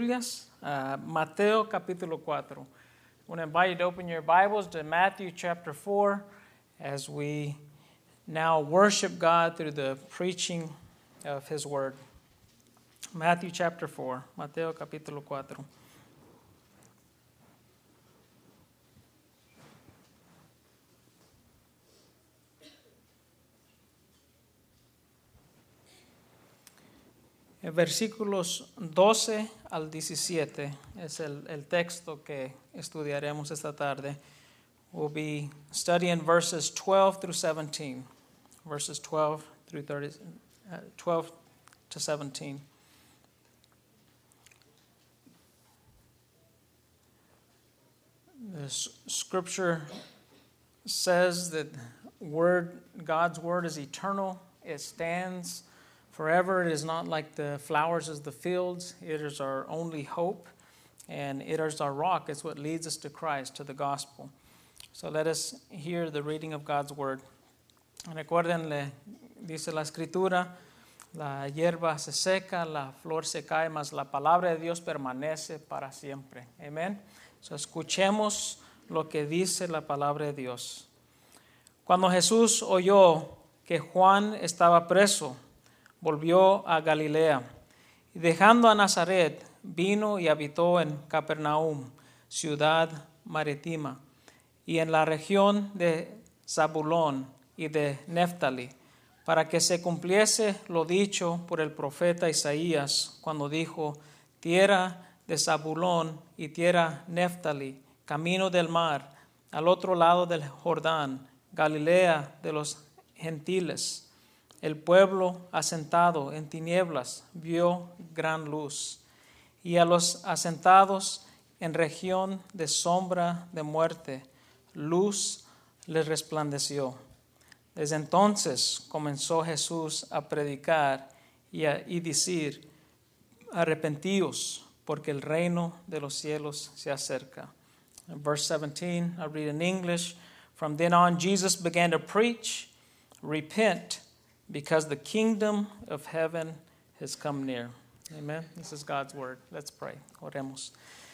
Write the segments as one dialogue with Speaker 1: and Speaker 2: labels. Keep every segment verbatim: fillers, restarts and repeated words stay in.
Speaker 1: Biblias, uh, Mateo capítulo cuatro. I want to invite you to open your Bibles to Matthew chapter four as we now worship God through the preaching of His Word. Matthew chapter four, Mateo capítulo cuatro. Versículos doce al diecisiete es el, el texto que estudiaremos esta tarde. We'll be studying verses twelve through seventeen. Verses twelve through thirty, uh, twelve to seventeen. The scripture says that word, God's word is eternal. It stands forever. It is not like the flowers of the fields. It is our only hope, and it is our rock. It's what leads us to Christ, to the gospel. So let us hear the reading of God's word. Recuérdenle, dice la escritura, la hierba se seca, la flor se cae, mas la palabra de Dios permanece para siempre. Amén. So escuchemos lo que dice la palabra de Dios. Cuando Jesús oyó que Juan estaba preso, volvió a Galilea, y dejando a Nazaret, vino y habitó en Capernaum, ciudad marítima, y en la región de Zabulón y de Neftali, para que se cumpliese lo dicho por el profeta Isaías, cuando dijo: tierra de Zabulón y tierra Neftali, camino del mar, al otro lado del Jordán, Galilea de los gentiles. El pueblo asentado en tinieblas vio gran luz, y a los asentados en región de sombra de muerte, luz les resplandeció. Desde entonces comenzó Jesús a predicar y a y decir: arrepentíos, porque el reino de los cielos se acerca. In verse seventeen, I read in English. From then on, Jesus began to preach, repent, because the kingdom of heaven has come near. Amen. This is God's word. Let's pray. Oremos.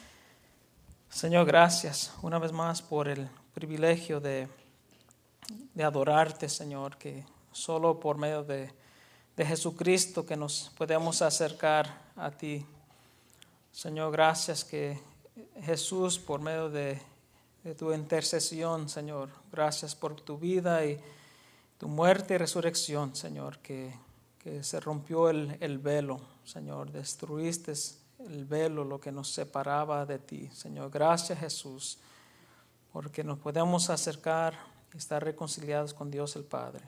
Speaker 1: Señor, gracias una vez más por el privilegio de, de adorarte, Señor, que solo por medio de, de Jesucristo que nos podemos acercar a ti. Señor, gracias que Jesús, por medio de, de tu intercesión, Señor, gracias por tu vida y tu muerte y resurrección, Señor, que, que se rompió el, el velo, Señor, destruiste el velo, lo que nos separaba de ti, Señor. Gracias, Jesús, porque nos podemos acercar y estar reconciliados con Dios el Padre.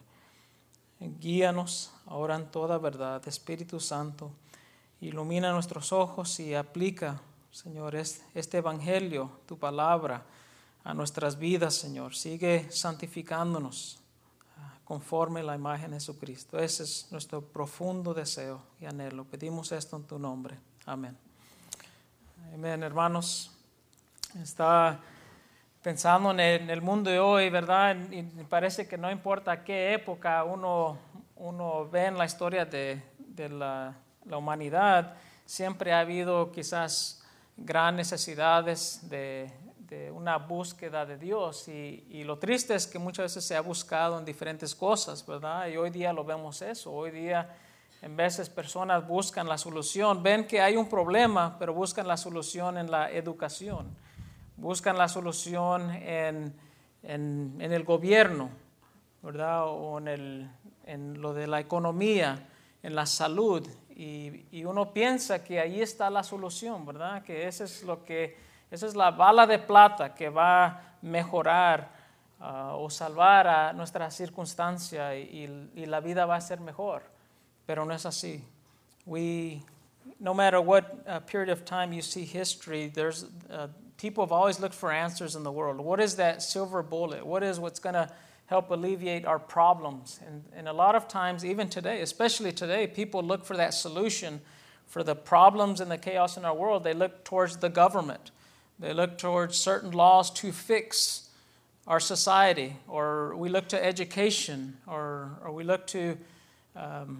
Speaker 1: Guíanos ahora en toda verdad, Espíritu Santo, ilumina nuestros ojos y aplica, Señor, este evangelio, tu palabra, a nuestras vidas, Señor. Sigue santificándonos conforme la imagen de Jesucristo. Ese es nuestro profundo deseo y anhelo. Pedimos esto en tu nombre. Amén. Amén, hermanos. Estaba pensando en el, en el mundo de hoy, ¿verdad? Y parece que no importa qué época uno, uno ve en la historia de, de la, la humanidad, siempre ha habido quizás grandes necesidades de de una búsqueda de Dios, y, y lo triste es que muchas veces se ha buscado en diferentes cosas, ¿verdad? Y hoy día lo vemos eso. Hoy día en veces personas buscan la solución, ven que hay un problema, pero buscan la solución en la educación, buscan la solución en, en, en el gobierno, ¿verdad? O en, el, en lo de la economía, en la salud, y, y uno piensa que ahí está la solución, ¿verdad? Que eso es lo que Esa es la bala de plata que va a mejorar uh, o salvar a nuestra circunstancia, y, y, y la vida va a ser mejor. Pero no es así. We, no matter what uh, period of time you see history, there's uh, people have always looked for answers in the world. What is that silver bullet? What is what's going to help alleviate our problems? And, and a lot of times, even today, especially today, people look for that solution for the problems and the chaos in our world. They look towards the government. They look towards certain laws to fix our society, or we look to education, or, or we look to um,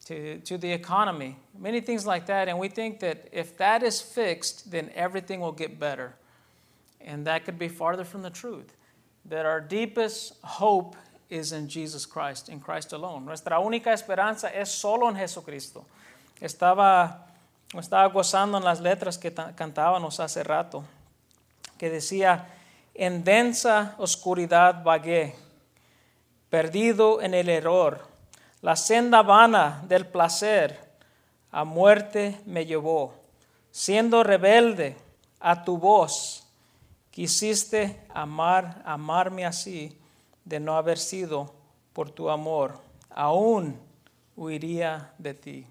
Speaker 1: to, to the economy, many things like that. And we think that if that is fixed, then everything will get better. And that could be farther from the truth. That our deepest hope is in Jesus Christ, in Christ alone. Nuestra única esperanza es solo en Jesucristo. Estaba, estaba gozando en las letras que ta- cantábamos hace rato, que decía, en densa oscuridad vagué, perdido en el error. La senda vana del placer a muerte me llevó. Siendo rebelde a tu voz, quisiste amar, amarme así, de no haber sido por tu amor. Aún huiría de ti.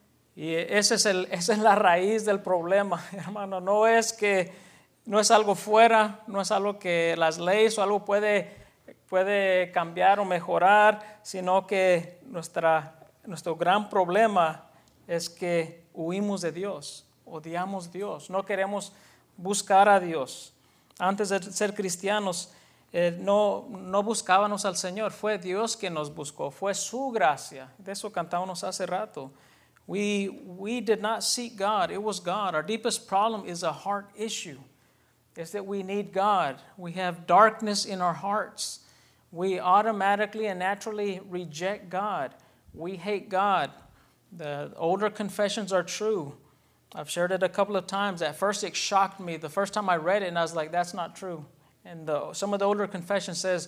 Speaker 1: Y ese es el, esa es la raíz del problema, hermano. No es que, no es algo fuera, no es algo que las leyes o algo puede puede cambiar o mejorar, sino que nuestra, nuestro gran problema es que huimos de Dios, odiamos a Dios, no queremos buscar a Dios. Antes de ser cristianos, eh, no, no buscábamos al Señor, fue Dios quien nos buscó, fue su gracia. De eso cantábamos hace rato. We, we did not seek God, it was God. Our deepest problem is a heart issue. It's that we need God. We have darkness in our hearts. We automatically and naturally reject God. We hate God. The older confessions are true. I've shared it a couple of times. At first it shocked me. The first time I read it and I was like, that's not true. And the, some of the older confession says,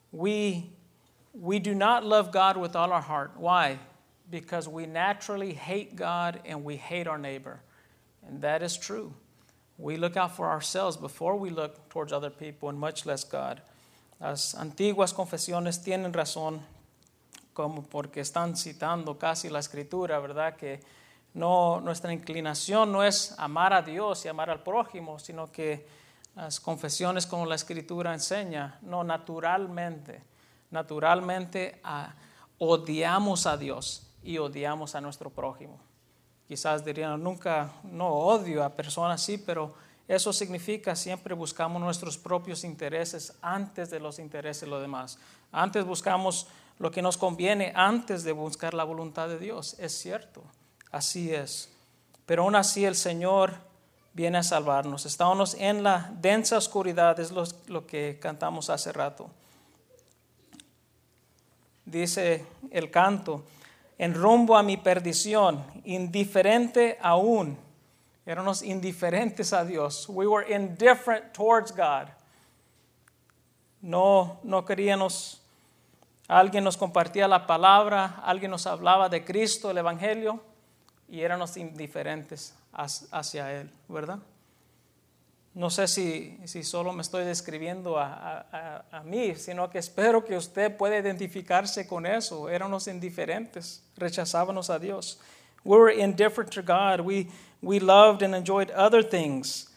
Speaker 1: we, we do not love God with all our heart. Why? Because we naturally hate God and we hate our neighbor. And that is true. We look out for ourselves before we look towards other people and much less God. Las antiguas confesiones tienen razón, como porque están citando casi la escritura, ¿verdad? Que no, nuestra inclinación no es amar a Dios y amar al prójimo, sino que las confesiones como la escritura enseña, no, naturalmente, naturalmente uh, odiamos a Dios y odiamos a nuestro prójimo. Quizás dirían, nunca, no odio a personas así, pero eso significa siempre buscamos nuestros propios intereses antes de los intereses de los demás. Antes buscamos lo que nos conviene antes de buscar la voluntad de Dios. Es cierto, así es. Pero aún así el Señor viene a salvarnos. Estábamos en la densa oscuridad, es lo, lo que cantamos hace rato. Dice el canto, en rumbo a mi perdición, indiferente aún. Éramos indiferentes a Dios. We were indifferent towards God. No, no queríamos, alguien nos compartía la palabra, alguien nos hablaba de Cristo, el Evangelio, y éramos indiferentes hacia Él, ¿verdad? No sé si, si solo me estoy describiendo a, a, a mí, sino que espero que usted pueda identificarse con eso. Éramos indiferentes, rechazábamos a Dios. We were indifferent to God. We, we loved and enjoyed other things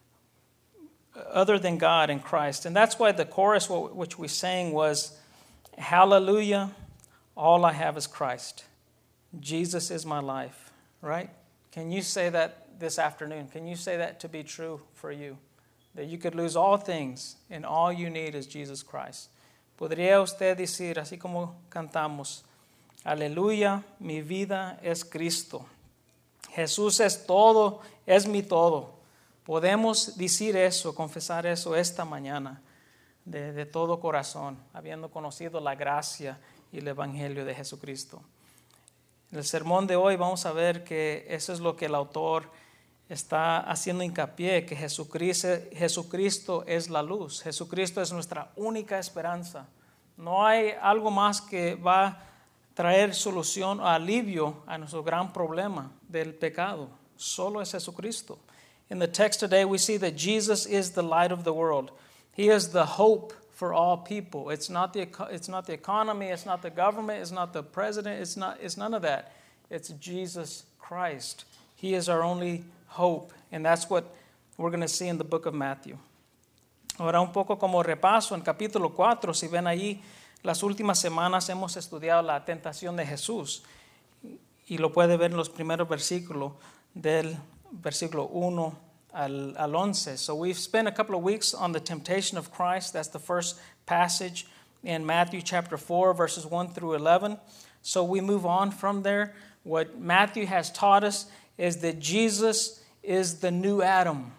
Speaker 1: other than God and Christ. And that's why the chorus which we sang was, hallelujah, all I have is Christ. Jesus is my life, right? Can you say that this afternoon? Can you say that to be true for you? That you could lose all things and all you need is Jesus Christ. ¿Podría usted decir, así como cantamos, aleluya, mi vida es Cristo. Jesús es todo, es mi todo. Podemos decir eso, confesar eso esta mañana de, de todo corazón, habiendo conocido la gracia y el Evangelio de Jesucristo. En el sermón de hoy vamos a ver que eso es lo que el autor está haciendo hincapié, que Jesucristo, Jesucristo es la luz. Jesucristo es nuestra única esperanza. No hay algo más que va a traer solución o alivio a nuestro gran problema del pecado. Solo es Jesucristo. In the text today we see that Jesus is the light of the world. He is the hope for all people. It's not the it's not the economy, it's not the government, it's not the president, it's not it's none of that. It's Jesus Christ. He is our only hope, and that's what we're going to see in the book of Matthew. Ahora un poco como repaso en capítulo cuatro, si ven ahí, las últimas semanas hemos estudiado la tentación de Jesús y lo puede ver en los primeros versículos del versículo uno al, al once. So we've spent a couple of weeks on the temptation of Christ. That's the first passage in Matthew chapter four, verses one through eleven. So we move on from there. What Matthew has taught us is that Jesus is the new Adam.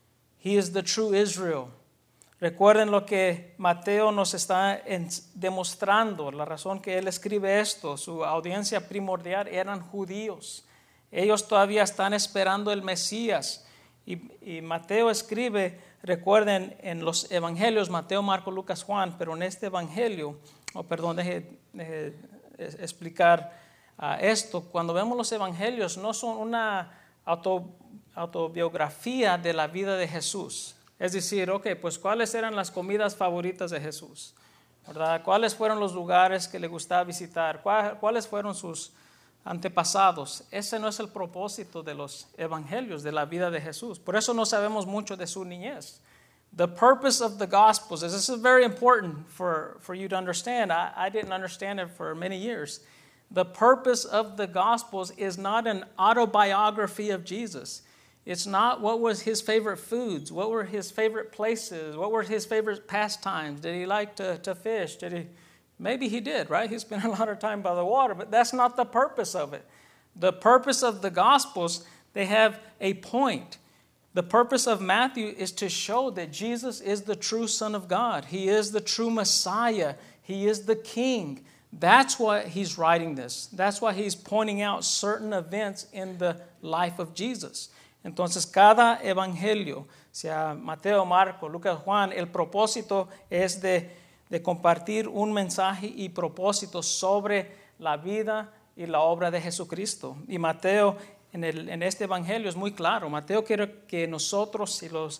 Speaker 1: He is the true Israel. Recuerden lo que Mateo nos está en, demostrando, la razón que él escribe esto. Su audiencia primordial eran judíos. Ellos todavía están esperando el Mesías. Y, y Mateo escribe, recuerden, en los evangelios, Mateo, Marco, Lucas, Juan, pero en este evangelio, oh, perdón, deje, deje explicar uh, esto. Cuando vemos los evangelios, no son una auto, autobiografía de la vida de Jesús. Es decir, ok, pues ¿cuáles eran las comidas favoritas de Jesús? ¿Verdad? ¿Cuáles fueron los lugares que le gustaba visitar? ¿Cuáles fueron sus antepasados? Ese no es el propósito de los evangelios, de la vida de Jesús. Por eso no sabemos mucho de su niñez. The purpose of the Gospels, this is very important for, for you to understand. I, I didn't understand it for many years. The purpose of the Gospels is not an autobiography of Jesus. It's not what was his favorite foods, what were his favorite places, what were his favorite pastimes. Did he like to, to fish? Did he? Maybe he did, right? He spent a lot of time by the water, but that's not the purpose of it. The purpose of the Gospels, they have a point. The purpose of Matthew is to show that Jesus is the true Son of God. He is the true Messiah. He is the King. That's why he's writing this. That's why he's pointing out certain events in the life of Jesus. Entonces, cada evangelio, sea Mateo, Marco, Lucas, Juan, el propósito es de, de compartir un mensaje y propósito sobre la vida y la obra de Jesucristo. Y Mateo, en, el, en este evangelio es muy claro. Mateo quiere que nosotros y los,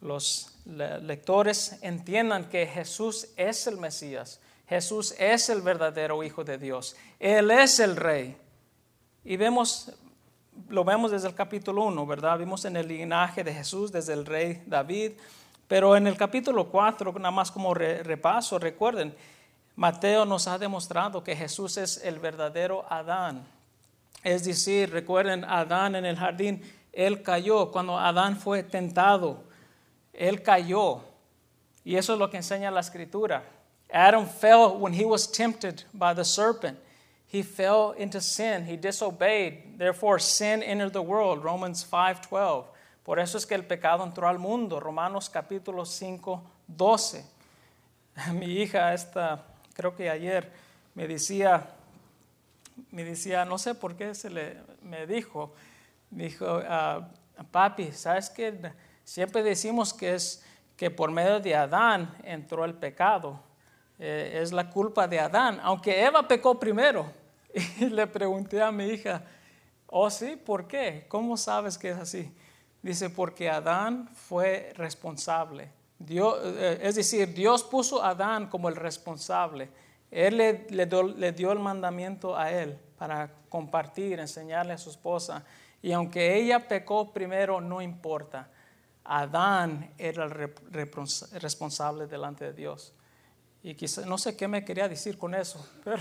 Speaker 1: los lectores entiendan que Jesús es el Mesías. Jesús es el verdadero Hijo de Dios. Él es el Rey. Y vemos... Lo vemos desde el capítulo uno, ¿verdad? Vimos en el linaje de Jesús, desde el rey David. Pero en el capítulo cuatro, nada más como re, repaso, recuerden, Mateo nos ha demostrado que Jesús es el verdadero Adán. Es decir, recuerden, Adán en el jardín, él cayó. Cuando Adán fue tentado, él cayó. Y eso es lo que enseña la Escritura. Adam fell when he was tempted by the serpent. He fell into sin. He disobeyed. Therefore, sin entered the world. Romans five twelve. Por eso es que el pecado entró al mundo. Romanos capítulo cinco doce. Mi hija, esta, creo que ayer, me decía, me decía, no sé por qué se le, me dijo, dijo, uh, papi, ¿sabes qué? Siempre decimos que es que por medio de Adán entró el pecado. Eh, es la culpa de Adán, aunque Eva pecó primero. Y le pregunté a mi hija, oh sí, ¿por qué? ¿Cómo sabes que es así? Dice, porque Adán fue responsable. Dios, eh, es decir, Dios puso a Adán como el responsable. Él le, le, do, le dio el mandamiento a él para compartir, enseñarle a su esposa. Y aunque ella pecó primero, no importa. Adán era el rep, responsable delante de Dios. Y quizá, no sé qué me quería decir con eso, pero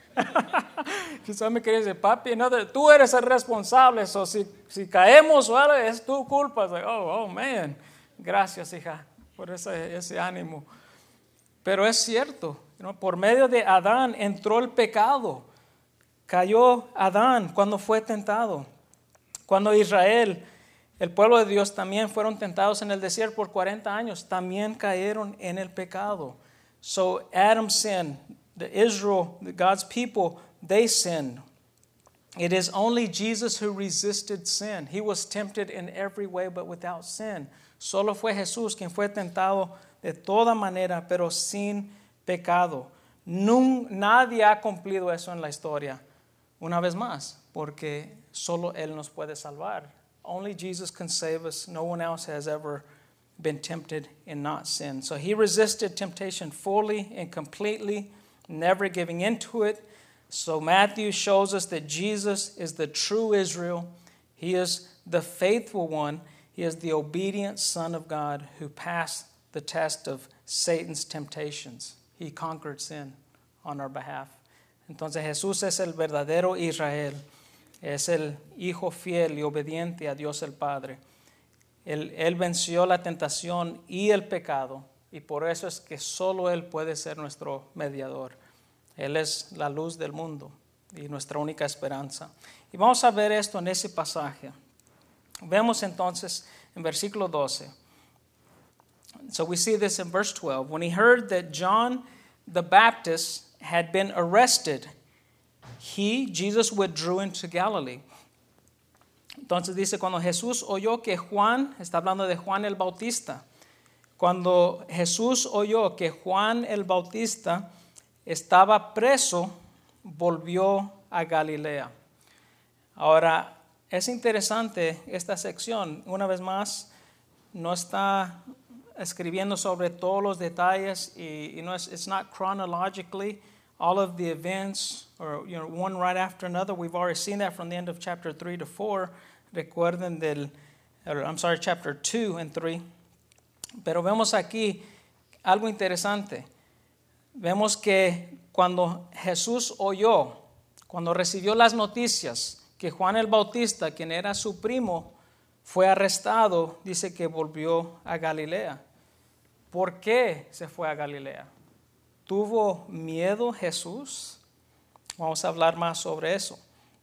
Speaker 1: quizás me quería decir, papi, no, tú eres el responsable, so si, si caemos o algo, es tu culpa. Like, oh, oh, man, gracias, hija, por ese, ese ánimo. Pero es cierto, ¿no? Por medio de Adán entró el pecado. Cayó Adán cuando fue tentado. Cuando Israel, el pueblo de Dios, también fueron tentados en el desierto por cuarenta años, también cayeron en el pecado. So Adam sinned, the Israel, God's people, they sinned. It is only Jesus who resisted sin. He was tempted in every way, but without sin. Solo fue Jesús quien fue tentado de toda manera, pero sin pecado. Nun, nadie ha cumplido eso en la historia. Una vez más, porque solo Él nos puede salvar. Only Jesus can save us. No one else has ever been tempted and not sinned. So he resisted temptation fully and completely, never giving into it. So Matthew shows us that Jesus is the true Israel. He is the faithful one. He is the obedient Son of God who passed the test of Satan's temptations. He conquered sin on our behalf. Entonces Jesús es el verdadero Israel. Es el Hijo fiel y obediente a Dios el Padre. Él, él venció la tentación y el pecado, y por eso es que solo Él puede ser nuestro mediador. Él es la luz del mundo y nuestra única esperanza. Y vamos a ver esto en ese pasaje. Vemos entonces en versículo doce. So we see this in verse twelve. When he heard that John the Baptist had been arrested, he, Jesus, withdrew into Galilee. Entonces dice, cuando Jesús oyó que Juan, está hablando de Juan el Bautista, cuando Jesús oyó que Juan el Bautista estaba preso, volvió a Galilea. Ahora, es interesante esta sección. Una vez más, no está escribiendo sobre todos los detalles y, y no es, it's not chronologically all of the events or you know one right after another. We've already seen that from the end of chapter three to four. Recuerden del, or, I'm sorry, chapter two and three. Pero vemos aquí algo interesante. Vemos que cuando Jesús oyó, cuando recibió las noticias que Juan el Bautista, quien era su primo, fue arrestado, dice que volvió a Galilea. ¿Por qué se fue a Galilea? ¿Tuvo miedo Jesús? Vamos a hablar más sobre eso.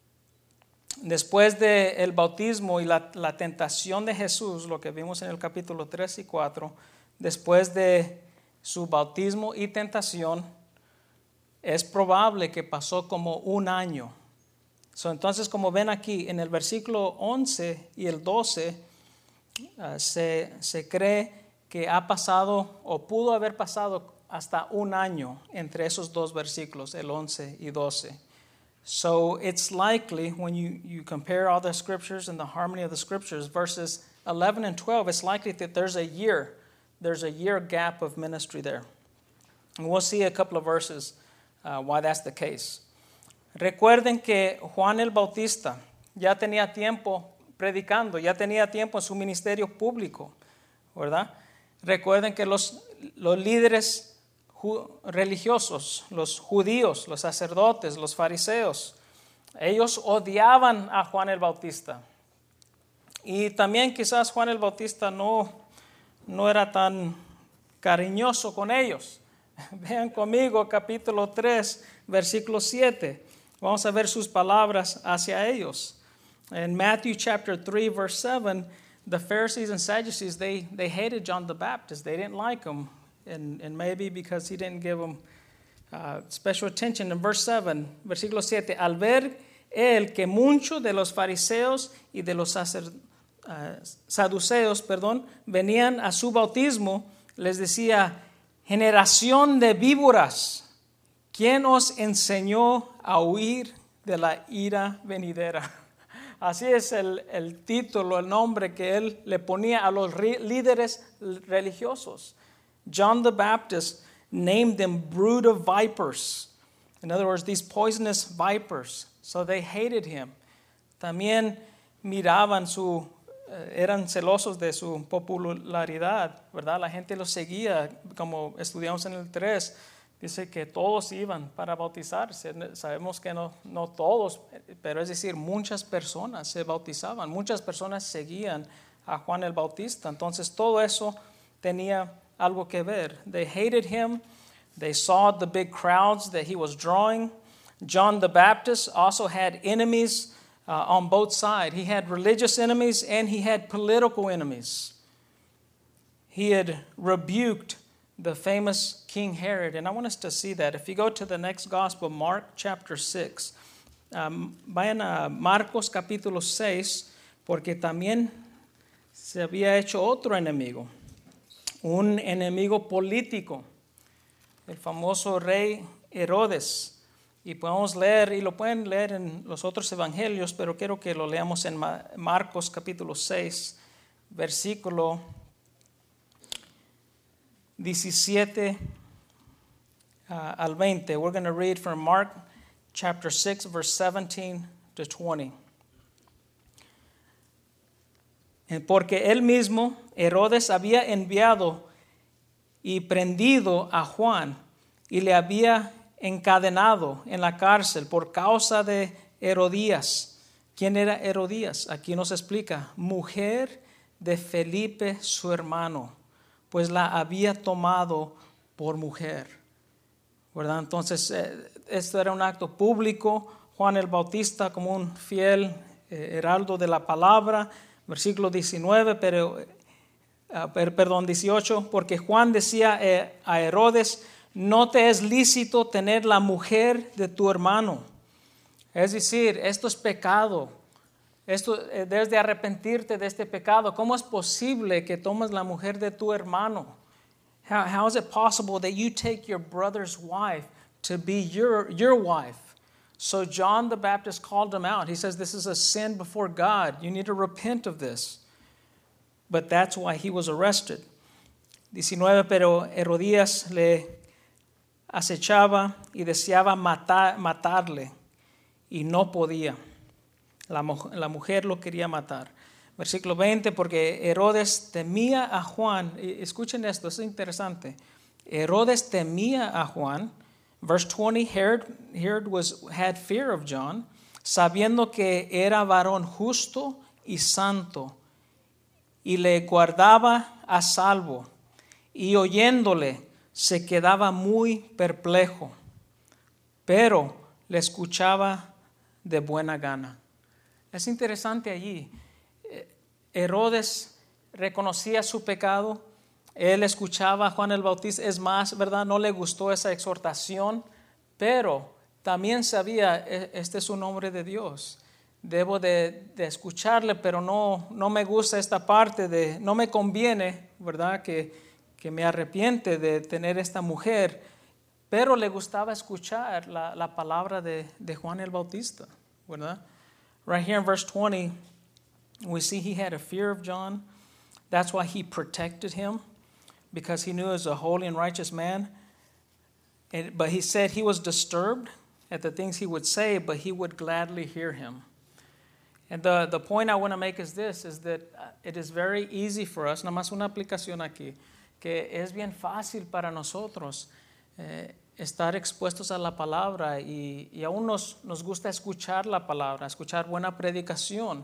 Speaker 1: Después del bautismo y la, la tentación de Jesús, lo que vimos en el capítulo tres y cuatro, después de su bautismo y tentación, es probable que pasó como un año. So, entonces, como ven aquí, en el versículo once y el doce, uh, se, se cree que ha pasado o pudo haber pasado hasta un año entre esos dos versículos, el once y doce. So it's likely, when you, you compare all the scriptures and the harmony of the scriptures, verses eleven and twelve, it's likely that there's a year, there's a year gap of ministry there. And we'll see a couple of verses uh, why that's the case. Recuerden que Juan el Bautista ya tenía tiempo predicando, ya tenía tiempo en su ministerio público, ¿verdad? Recuerden que los, los líderes ju- religiosos, los judíos, los sacerdotes, los fariseos, ellos odiaban a Juan el Bautista. Y también quizás Juan el Bautista no, no era tan cariñoso con ellos. Vean conmigo capítulo tres, versículo siete. Vamos a ver sus palabras hacia ellos. In Matthew chapter three, verse seven, the Pharisees and Sadducees, they, they hated John the Baptist. They didn't like him, and, and maybe because he didn't give them uh, special attention. In verse seven, versículo siete, al ver él que muchos de los fariseos y de los sacer, uh, saduceos, perdón, venían a su bautismo, les decía, generación de víboras, ¿quién os enseñó a huir de la ira venidera? Así es el, el título, el nombre que él le ponía a los re- líderes religiosos. John the Baptist named them brood of vipers. In other words, these poisonous vipers. So they hated him. También miraban su, eran celosos de su popularidad, ¿verdad? La gente los seguía, como estudiamos en el tres. Dice que todos iban para bautizarse. Sabemos que no, no todos, pero es decir, muchas personas se bautizaban. Muchas personas seguían a Juan el Bautista. Entonces todo eso tenía algo que ver. They hated him. They saw the big crowds that he was drawing. John the Baptist also had enemies uh, on both sides. He had religious enemies and he had political enemies. He had rebuked the famous King Herod. And I want us to see that. If you go to the next gospel, Mark chapter six. Um, vayan a Marcos capítulo seis, porque también se había hecho otro enemigo. Un enemigo político. El famoso rey Herodes. Y podemos leer, y lo pueden leer en los otros evangelios, pero quiero que lo leamos en Marcos capítulo seis, versículo diecisiete uh, al veinte. We're going to read from Mark chapter six, verse seventeen to twenty. Porque él mismo, Herodes, había enviado y prendido a Juan y le había encadenado en la cárcel por causa de Herodías. ¿Quién era Herodías? Aquí nos explica, mujer de Felipe, su hermano, pues la había tomado por mujer, ¿verdad? Entonces, eh, esto era un acto público. Juan el Bautista como un fiel eh, heraldo de la palabra. Versículo diecinueve, pero, uh, per, perdón, dieciocho, porque Juan decía eh, a Herodes, no te es lícito tener la mujer de tu hermano. Es decir, esto es pecado. Esto, eh, debes de arrepentirte de este pecado. ¿Cómo es posible que tomes la mujer de tu hermano? How, how is it possible that you take your brother's wife to be your, your wife? So John the Baptist called him out. He says, this is a sin before God. You need to repent of this. But that's why he was arrested. diecinueve, pero Herodías le acechaba y deseaba matar, matarle y no podía. La, la mujer lo quería matar. Versículo veinte, porque Herodes temía a Juan. Escuchen esto, es interesante. Herodes temía a Juan. Verse twenty, Herod, Herod was, had fear of John, sabiendo que era varón justo y santo, y le guardaba a salvo, y oyéndole se quedaba muy perplejo, pero le escuchaba de buena gana. Es interesante allí. Herodes reconocía su pecado. Él escuchaba a Juan el Bautista. Es más, ¿verdad? No le gustó esa exhortación, pero también sabía, este es un hombre de Dios. Debo de, de escucharle, pero no, no me gusta esta parte de, no me conviene, ¿verdad? Que, que me arrepiente de tener esta mujer. Pero le gustaba escuchar la, la palabra de, de Juan el Bautista, ¿verdad? Right here in verse twenty, we see he had a fear of John. That's why he protected him, because he knew he was a holy and righteous man. And, but he said he was disturbed at the things he would say, but he would gladly hear him. And the, the point I want to make is this, is that it is very easy for us, nada más una aplicación aquí, que es bien fácil para nosotros eh, estar expuestos a la palabra y, y aún nos, nos gusta escuchar la palabra, escuchar buena predicación,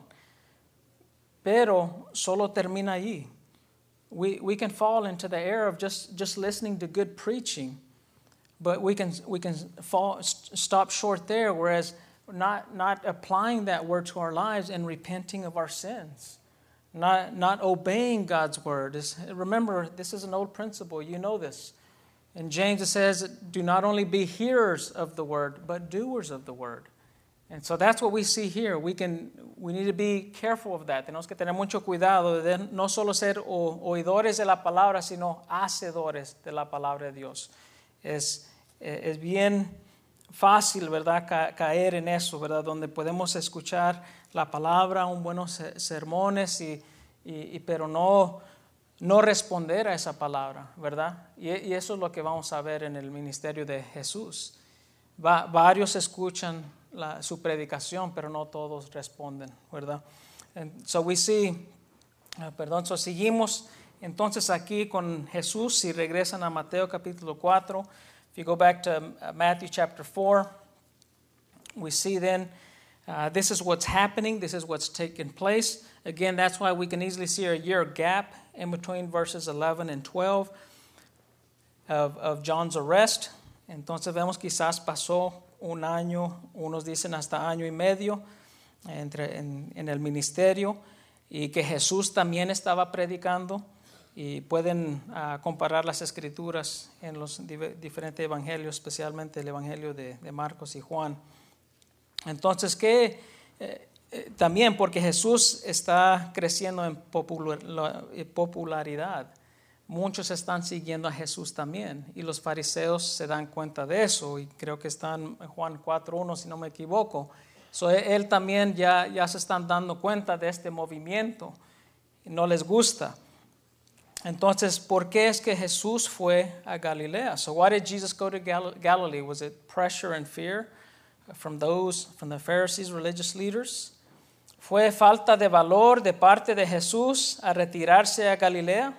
Speaker 1: pero solo termina allí. We, we can fall into the error of just, just listening to good preaching, but we can, we can fall, stop short there, whereas not, not applying that word to our lives and repenting of our sins, not, not obeying God's word. It's, remember, this is an old principle. You know this. In James it says, do not only be hearers of the word, but doers of the word. And so that's what we see here. We can, we need to be careful of that. Tenemos que tener mucho cuidado de no solo ser oidores de la palabra, sino hacedores de la palabra de Dios. Es, es bien fácil, ¿verdad?, Ca- caer en eso, ¿verdad?, donde podemos escuchar la palabra, un buenos sermones, y, y, y, pero no, no responder a esa palabra, ¿verdad? Y, y eso es lo que vamos a ver en el ministerio de Jesús. Va, varios escuchan La, su predicación, pero no todos responden, ¿verdad? And so we see, uh, perdón, so seguimos entonces aquí con Jesús. Si regresan a Mateo capítulo cuatro, if you go back to uh, Matthew chapter four, we see then uh, this is what's happening, this is what's taking place. Again, that's why we can easily see a year gap in between verses eleven and twelve of, of John's arrest. Entonces vemos quizás pasó un año, unos dicen hasta año y medio entre, en, en el ministerio, y que Jesús también estaba predicando, y pueden uh, comparar las escrituras en los di- diferentes evangelios, especialmente el evangelio de, de Marcos y Juan. Entonces, ¿qué? Eh, eh, también porque Jesús está creciendo en popular, la, eh, popularidad. Muchos están siguiendo a Jesús también, y los fariseos se dan cuenta de eso, y creo que está en Juan cuatro uno, si no me equivoco. So, él también ya, ya se están dando cuenta de este movimiento, y no les gusta. Entonces, ¿por qué es que Jesús fue a Galilea? So why did Jesus go to Gal- Galilee? Was it pressure and fear from those, from the Pharisees, religious leaders? ¿Fue falta de valor de parte de Jesús a retirarse a Galilea?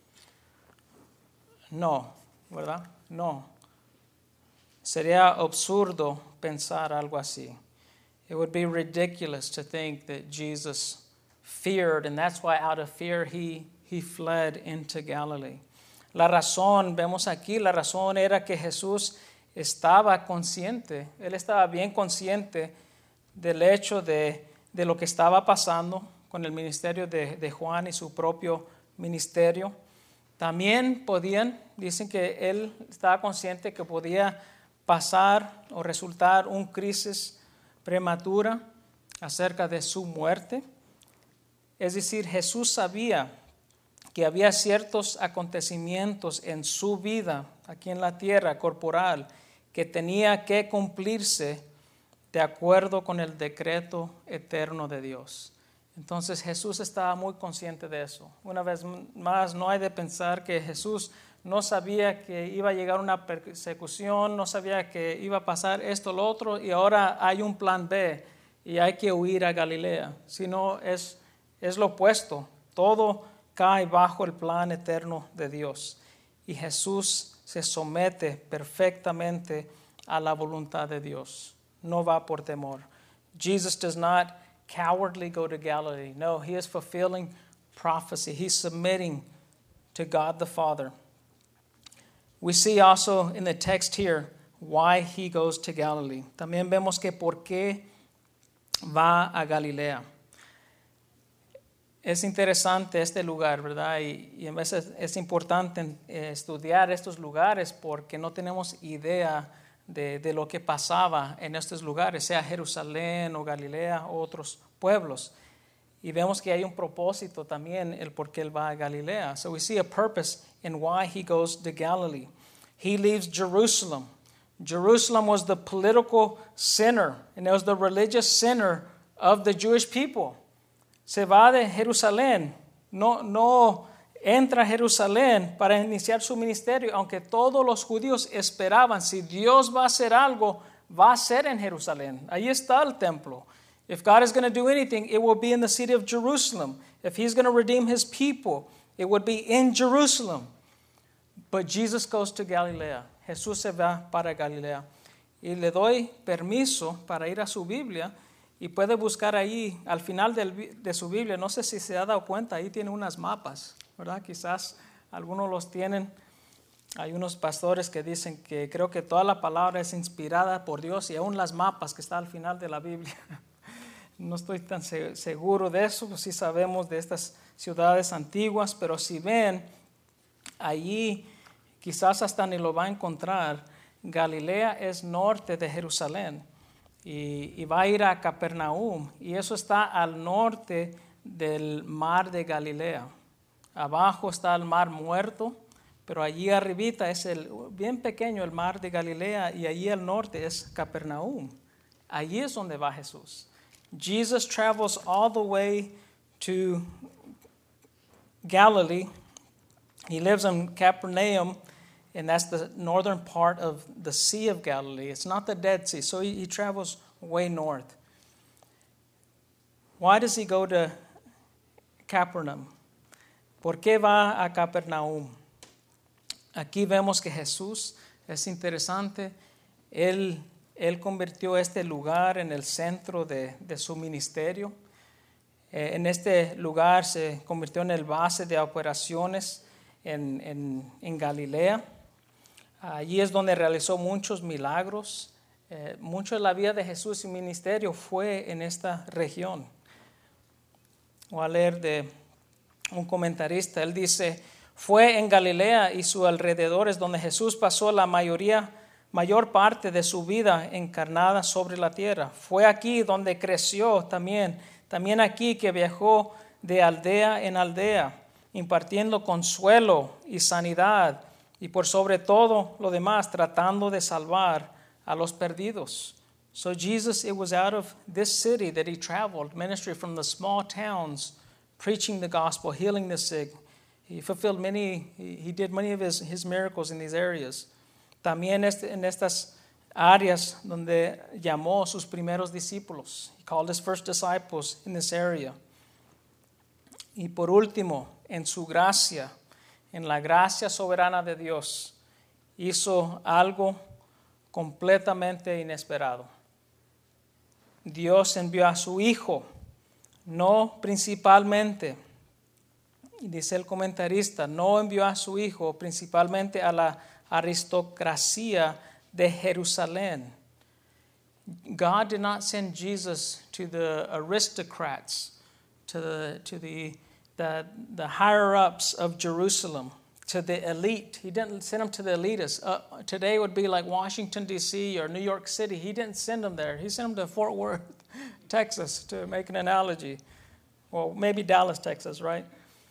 Speaker 1: No, ¿verdad? No. Sería absurdo pensar algo así. It would be ridiculous to think that Jesus feared, and that's why out of fear he, he fled into Galilee. La razón, vemos aquí, la razón era que Jesús estaba consciente, él estaba bien consciente del hecho de, de lo que estaba pasando con el ministerio de, de Juan y su propio ministerio. También podían, dicen que él estaba consciente que podía pasar o resultar un crisis prematura acerca de su muerte. Es decir, Jesús sabía que había ciertos acontecimientos en su vida aquí en la tierra corporal que tenía que cumplirse de acuerdo con el decreto eterno de Dios. Entonces Jesús estaba muy consciente de eso. Una vez más, no hay de pensar que Jesús no sabía que iba a llegar una persecución, no sabía que iba a pasar esto o lo otro, y ahora hay un plan B y hay que huir a Galilea. Sino es, es lo opuesto. Todo cae bajo el plan eterno de Dios. Y Jesús se somete perfectamente a la voluntad de Dios. No va por temor. Jesus does not cowardly go to Galilee. No, he is fulfilling prophecy. He's submitting to God the Father. We see also in the text here why he goes to Galilee. También vemos que por qué va a Galilea. Es interesante este lugar, ¿verdad? Y, y a veces es importante eh, estudiar estos lugares porque no tenemos idea de, de lo que pasaba en estos lugares, sea Jerusalén o Galilea o otros pueblos. Y vemos que hay un propósito también el por qué él va a Galilea. So we see a purpose in why he goes to Galilee. He leaves Jerusalem. Jerusalem was the political center, and it was the religious center of the Jewish people. Se va de Jerusalén, no, no entra a Jerusalén para iniciar su ministerio, aunque todos los judíos esperaban, si Dios va a hacer algo, va a ser en Jerusalén. Ahí está el templo. If God is going to do anything, it will be in the city of Jerusalem. If he's going to redeem his people, it would be in Jerusalem. But Jesus goes to Galilea. Jesús se va para Galilea. Y le doy permiso para ir a su Biblia. Y puede buscar ahí, al final del, de su Biblia, no sé si se ha dado cuenta, ahí tiene unas mapas, ¿verdad? Quizás algunos los tienen. Hay unos pastores que dicen que creo que toda la palabra es inspirada por Dios y aún las mapas que están al final de la Biblia. No estoy tan seguro de eso, pues sí sabemos de estas ciudades antiguas, pero si ven, allí quizás hasta ni lo va a encontrar. Galilea es norte de Jerusalén. Y, y va a ir a Capernaum, y eso está al norte del mar de Galilea. Abajo está el mar muerto, pero allí arribita es el bien pequeño el mar de Galilea, y allí al norte es Capernaum. Allí es donde va Jesús. Jesus travels all the way to Galilee. He lives in Capernaum, and that's the northern part of the Sea of Galilee. It's not the Dead Sea, so he, he travels way north. Why does he go to Capernaum? ¿Por qué va a Capernaum? Aquí vemos que Jesús, es interesante, él, él convirtió este lugar en el centro de, de su ministerio. Eh, en este lugar se convirtió en el base de operaciones en, en, en Galilea. Allí es donde realizó muchos milagros. Eh, mucho de la vida de Jesús y ministerio fue en esta región. Voy a leer de un comentarista. Él dice, fue en Galilea y sus alrededores donde Jesús pasó la mayoría, mayor parte de su vida encarnada sobre la tierra. Fue aquí donde creció también, también aquí que viajó de aldea en aldea, impartiendo consuelo y sanidad, y por sobre todo lo demás, tratando de salvar a los perdidos. So Jesus, it was out of this city that he traveled, ministry from the small towns, preaching the gospel, healing the sick. He fulfilled many, he, he did many of his, his miracles in these areas. También este, en estas áreas donde llamó a sus primeros discípulos. He called his first disciples in this area. Y por último, en su gracia, en la gracia soberana de Dios, hizo algo completamente inesperado. Dios envió a su Hijo, no principalmente, dice el comentarista, no envió a su Hijo principalmente a la aristocracia de Jerusalén. God did not send Jesus to the aristocrats, to the to the the, the higher-ups of Jerusalem, to the elite. He didn't send them to the elitists. Uh, today would be like Washington, D C or New York City. He didn't send them there. He sent them to Fort Worth, Texas, to make an analogy. Well, maybe Dallas, Texas, right?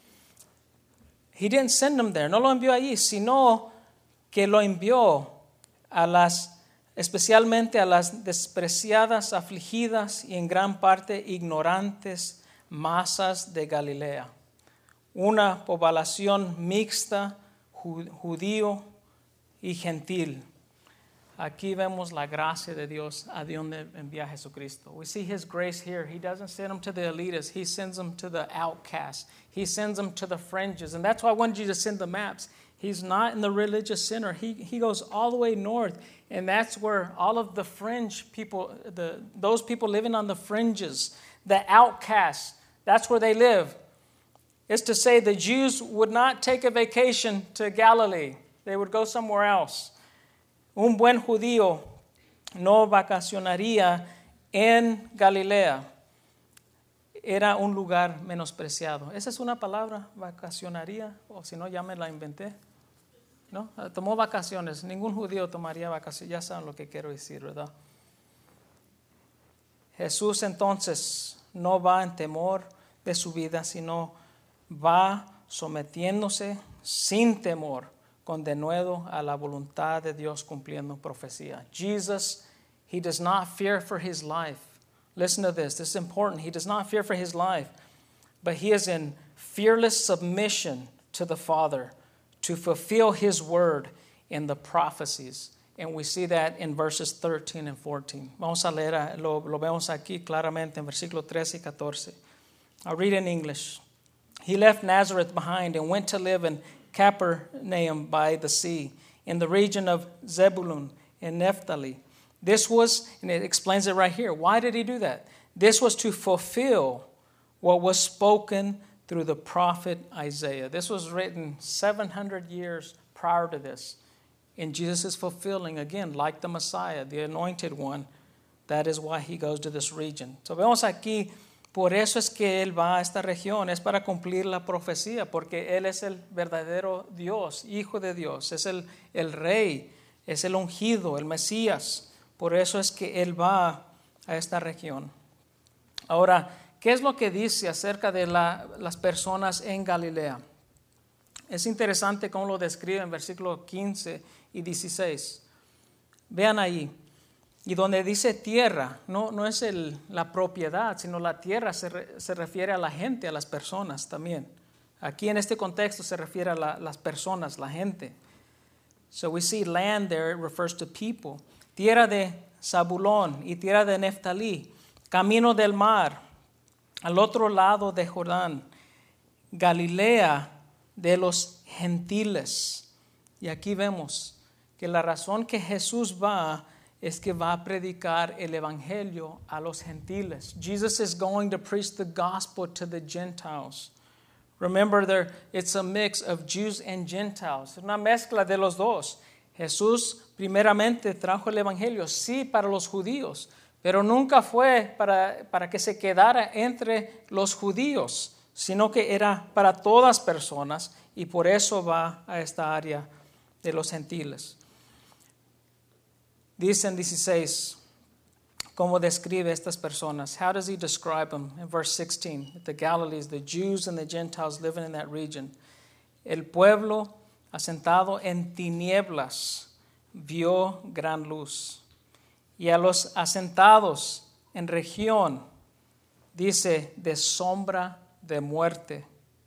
Speaker 1: He didn't send them there. No lo envió allí, sino que lo envió a las, especialmente a las despreciadas, afligidas y en gran parte ignorantes masas de Galilea. Una población mixta, judío y gentil. Aquí vemos la gracia de Dios a donde envía a Jesucristo. We see His grace here. He doesn't send them to the elitists. He sends them to the outcasts. He sends them to the fringes. And that's why I wanted you to send the maps. He's not in the religious center. He, he goes all the way north. And that's where all of the fringe people, the, those people living on the fringes, the outcasts, that's where they live. It's to say the Jews would not take a vacation to Galilee. They would go somewhere else. Un buen judío no vacacionaría en Galilea. Era un lugar menospreciado. Esa es una palabra, vacacionaría, o si no, ya me la inventé. ¿No? Tomó vacaciones. Ningún judío tomaría vacaciones. Ya saben lo que quiero decir, ¿verdad? Jesús entonces no va en temor de su vida, sino va sometiéndose sin temor, con denuedo a la voluntad de Dios cumpliendo profecía. Jesus, He does not fear for His life. Listen to this. This is important. He does not fear for His life, but He is in fearless submission to the Father to fulfill His word in the prophecies. And we see that in verses thirteen and fourteen. Vamos a leer, lo, lo vemos aquí claramente en versículos trece y catorce. I'll read in English. He left Nazareth behind and went to live in Capernaum by the sea, in the region of Zebulun and Naphtali. This was, and it explains it right here. Why did He do that? This was to fulfill what was spoken through the prophet Isaiah. This was written seven hundred years prior to this. And Jesus is fulfilling, again, like the Messiah, the anointed one. That is why He goes to this region. So vemos aquí, por eso es que Él va a esta región, es para cumplir la profecía, porque Él es el verdadero Dios, Hijo de Dios, es el, el Rey, es el ungido, el Mesías. Por eso es que Él va a esta región. Ahora, ¿qué es lo que dice acerca de la, las personas en Galilea? Es interesante cómo lo describe en versículos quince y dieciséis. Vean ahí. Y donde dice tierra, no, no es el, la propiedad, sino la tierra se, re, se refiere a la gente, a las personas también. Aquí en este contexto se refiere a la, las personas, la gente. So we see land there, it refers to people. Tierra de Zabulón y tierra de Neftalí, camino del mar, al otro lado de Jordán, Galilea de los gentiles. Y aquí vemos que la razón que Jesús va es que va a predicar el evangelio a los gentiles. Jesus is going to preach the gospel to the Gentiles. Remember, there it's a mix of Jews and Gentiles. Una mezcla de los dos. Jesús primeramente trajo el evangelio, sí, para los judíos, pero nunca fue para, para que se quedara entre los judíos, sino que era para todas personas, y por eso va a esta área de los gentiles. Dice en dieciséis, ¿cómo describe estas personas? How does He describe them? In verse sixteen, the Galilees, the Jews and the Gentiles living in that region. El pueblo asentado en tinieblas vio gran luz. Y a los asentados en región, dice, de sombra de muerte,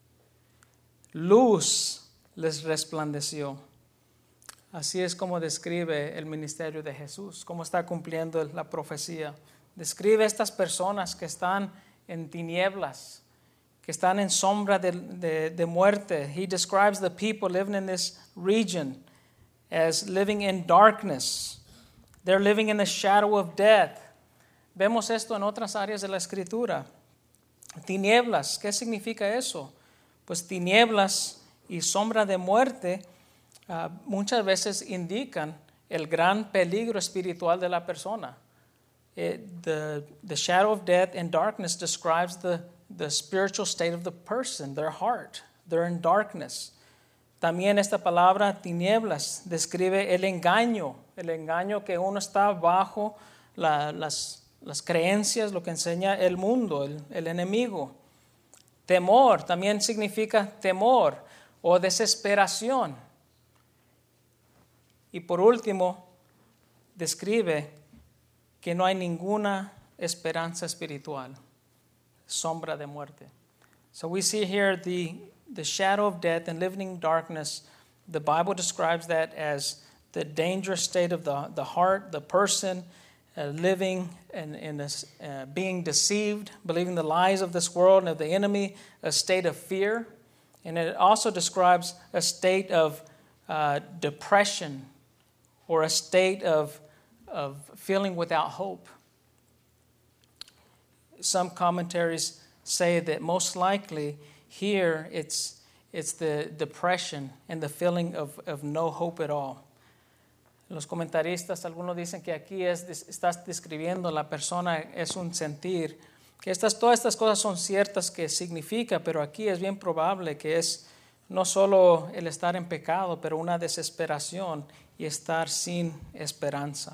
Speaker 1: luz les resplandeció. Así es como describe el ministerio de Jesús, cómo está cumpliendo la profecía. Describe estas personas que están en tinieblas, que están en sombra de, de, de muerte. He describes the people living in this region as living in darkness. They're living in the shadow of death. Vemos esto en otras áreas de la Escritura. Tinieblas, ¿qué significa eso? Pues tinieblas y sombra de muerte Uh, muchas veces indican el gran peligro espiritual de la persona. It, the, the shadow of death and darkness describes the, the spiritual state of the person, their heart. They're in darkness. También esta palabra tinieblas describe el engaño, el engaño que uno está bajo la, las, las creencias, lo que enseña el mundo, el, el enemigo. Temor también significa temor o desesperación. Y por último, describe que no hay ninguna esperanza espiritual, sombra de muerte. So we see here the, the shadow of death and living in darkness. The Bible describes that as the dangerous state of the, the heart, the person uh, living and, and uh, being deceived, believing the lies of this world and of the enemy, a state of fear. And it also describes a state of uh, depression or a state of of feeling without hope. Some commentaries say that most likely here it's it's the depression and the feeling of, of no hope at all. Los comentaristas, algunos dicen que aquí es, estás describiendo la persona, es un sentir, que estas, todas estas cosas son ciertas que significa, pero aquí es bien probable que es no solo el estar en pecado, pero una desesperación y estar sin esperanza.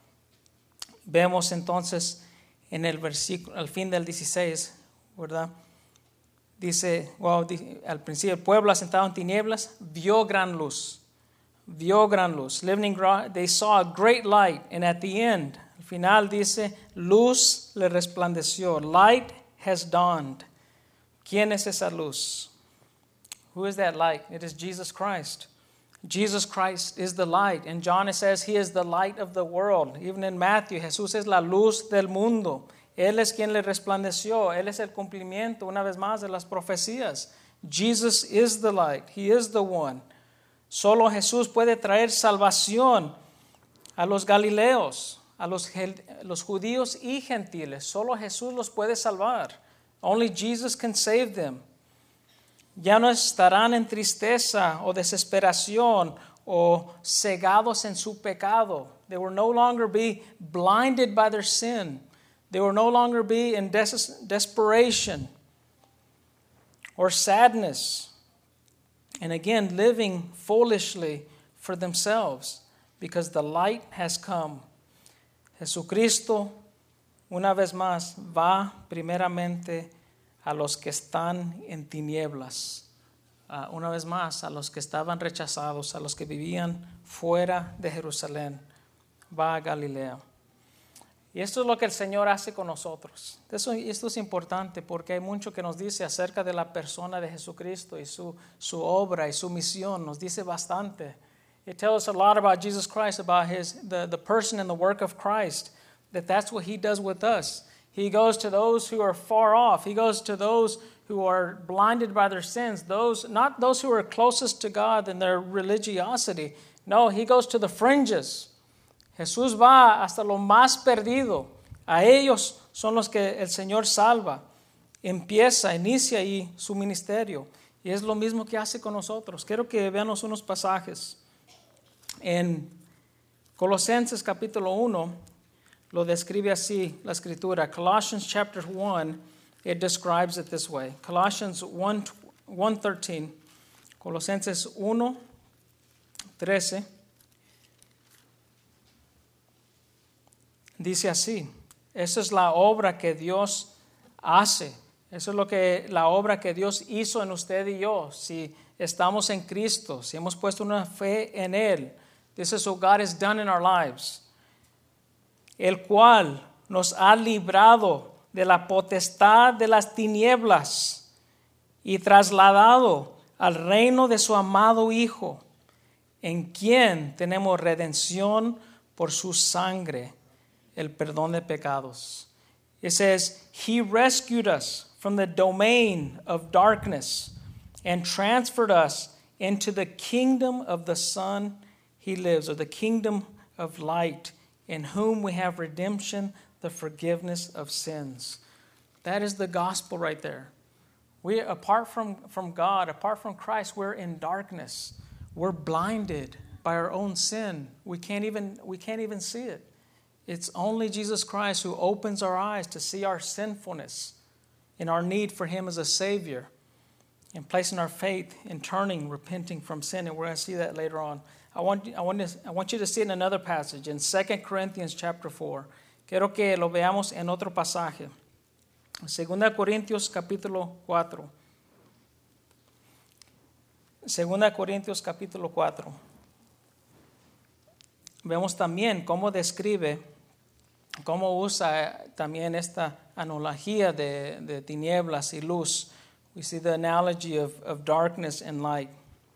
Speaker 1: Vemos entonces en el versículo, al fin del dieciséis, ¿verdad? Dice, wow, al principio, el pueblo asentado en tinieblas vio gran luz, vio gran luz. Living, they saw a great light, and at the end, al final dice, luz le resplandeció. Light has dawned. ¿Quién es esa luz? Who is that light? It is Jesus Christ. Jesus Christ is the light. In John it says he is the light of the world. Even in Matthew, Jesús es la luz del mundo. Él es quien le resplandeció. Él es el cumplimiento, una vez más, de las profecías. Jesus is the light. He is the one. Solo Jesús puede traer salvación a los galileos, a los, los judíos y gentiles. Solo Jesús los puede salvar. Only Jesus can save them. Ya no estarán en tristeza o desesperación o cegados en su pecado. They will no longer be blinded by their sin. They will no longer be in des- desperation or sadness. And again, living foolishly for themselves because the light has come. Jesucristo, una vez más, va primeramente a los que están en tinieblas, uh, una vez más, a los que estaban rechazados, a los que vivían fuera de Jerusalén, va a Galilea. Y esto es lo que el Señor hace con nosotros. Eso, esto es importante porque hay mucho que nos dice acerca de la persona de Jesucristo y su, su obra y su misión. Nos dice bastante. It tells us a lot about Jesus Christ, about his, the, the person and the work of Christ, that that's what he does with us. He goes to those who are far off. He goes to those who are blinded by their sins, those not those who are closest to God in their religiosity. No, he goes to the fringes. Jesús va hasta lo más perdido. A ellos son los que el Señor salva. Empieza, inicia ahí su ministerio. Y es lo mismo que hace con nosotros. Quiero que veamos unos pasajes. En Colosenses capítulo uno, lo describe así la escritura. Colossians chapter one, it describes it this way. Colossians one thirteen. Colosenses uno trece. Dice así. Esa es la obra que Dios hace. Eso es lo que la obra que Dios hizo en usted y yo. Si estamos en Cristo, si hemos puesto una fe en Él. This is what God has done in our lives. El cual nos ha librado de la potestad de las tinieblas y trasladado al reino de su amado Hijo, en quien tenemos redención por su sangre, el perdón de pecados. It says, He rescued us from the domain of darkness and transferred us into the kingdom of the Son He lives, or the kingdom of light, in whom we have redemption, the forgiveness of sins. That is the gospel right there. We, apart from, from God, apart from Christ, we're in darkness. We're blinded. by our own sin. We can't even, we can't even see it. It's only Jesus Christ who opens our eyes to see our sinfulness and our need for Him as a Savior, and placing our faith in turning, repenting from sin. And we're going to see that later on. I want, I want, to, I want you to see it in another passage, in Second Corinthians chapter four. Quiero que lo veamos en otro pasaje. Segunda Corintios capítulo cuatro. Segunda Corintios capítulo cuatro. Vemos también cómo describe, cómo usa también esta analogía de, de tinieblas y luz. We see the analogy of, of darkness and light.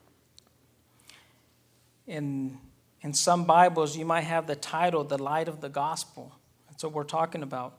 Speaker 1: In, in some Bibles, you might have the title, The Light of the Gospel. That's what we're talking about.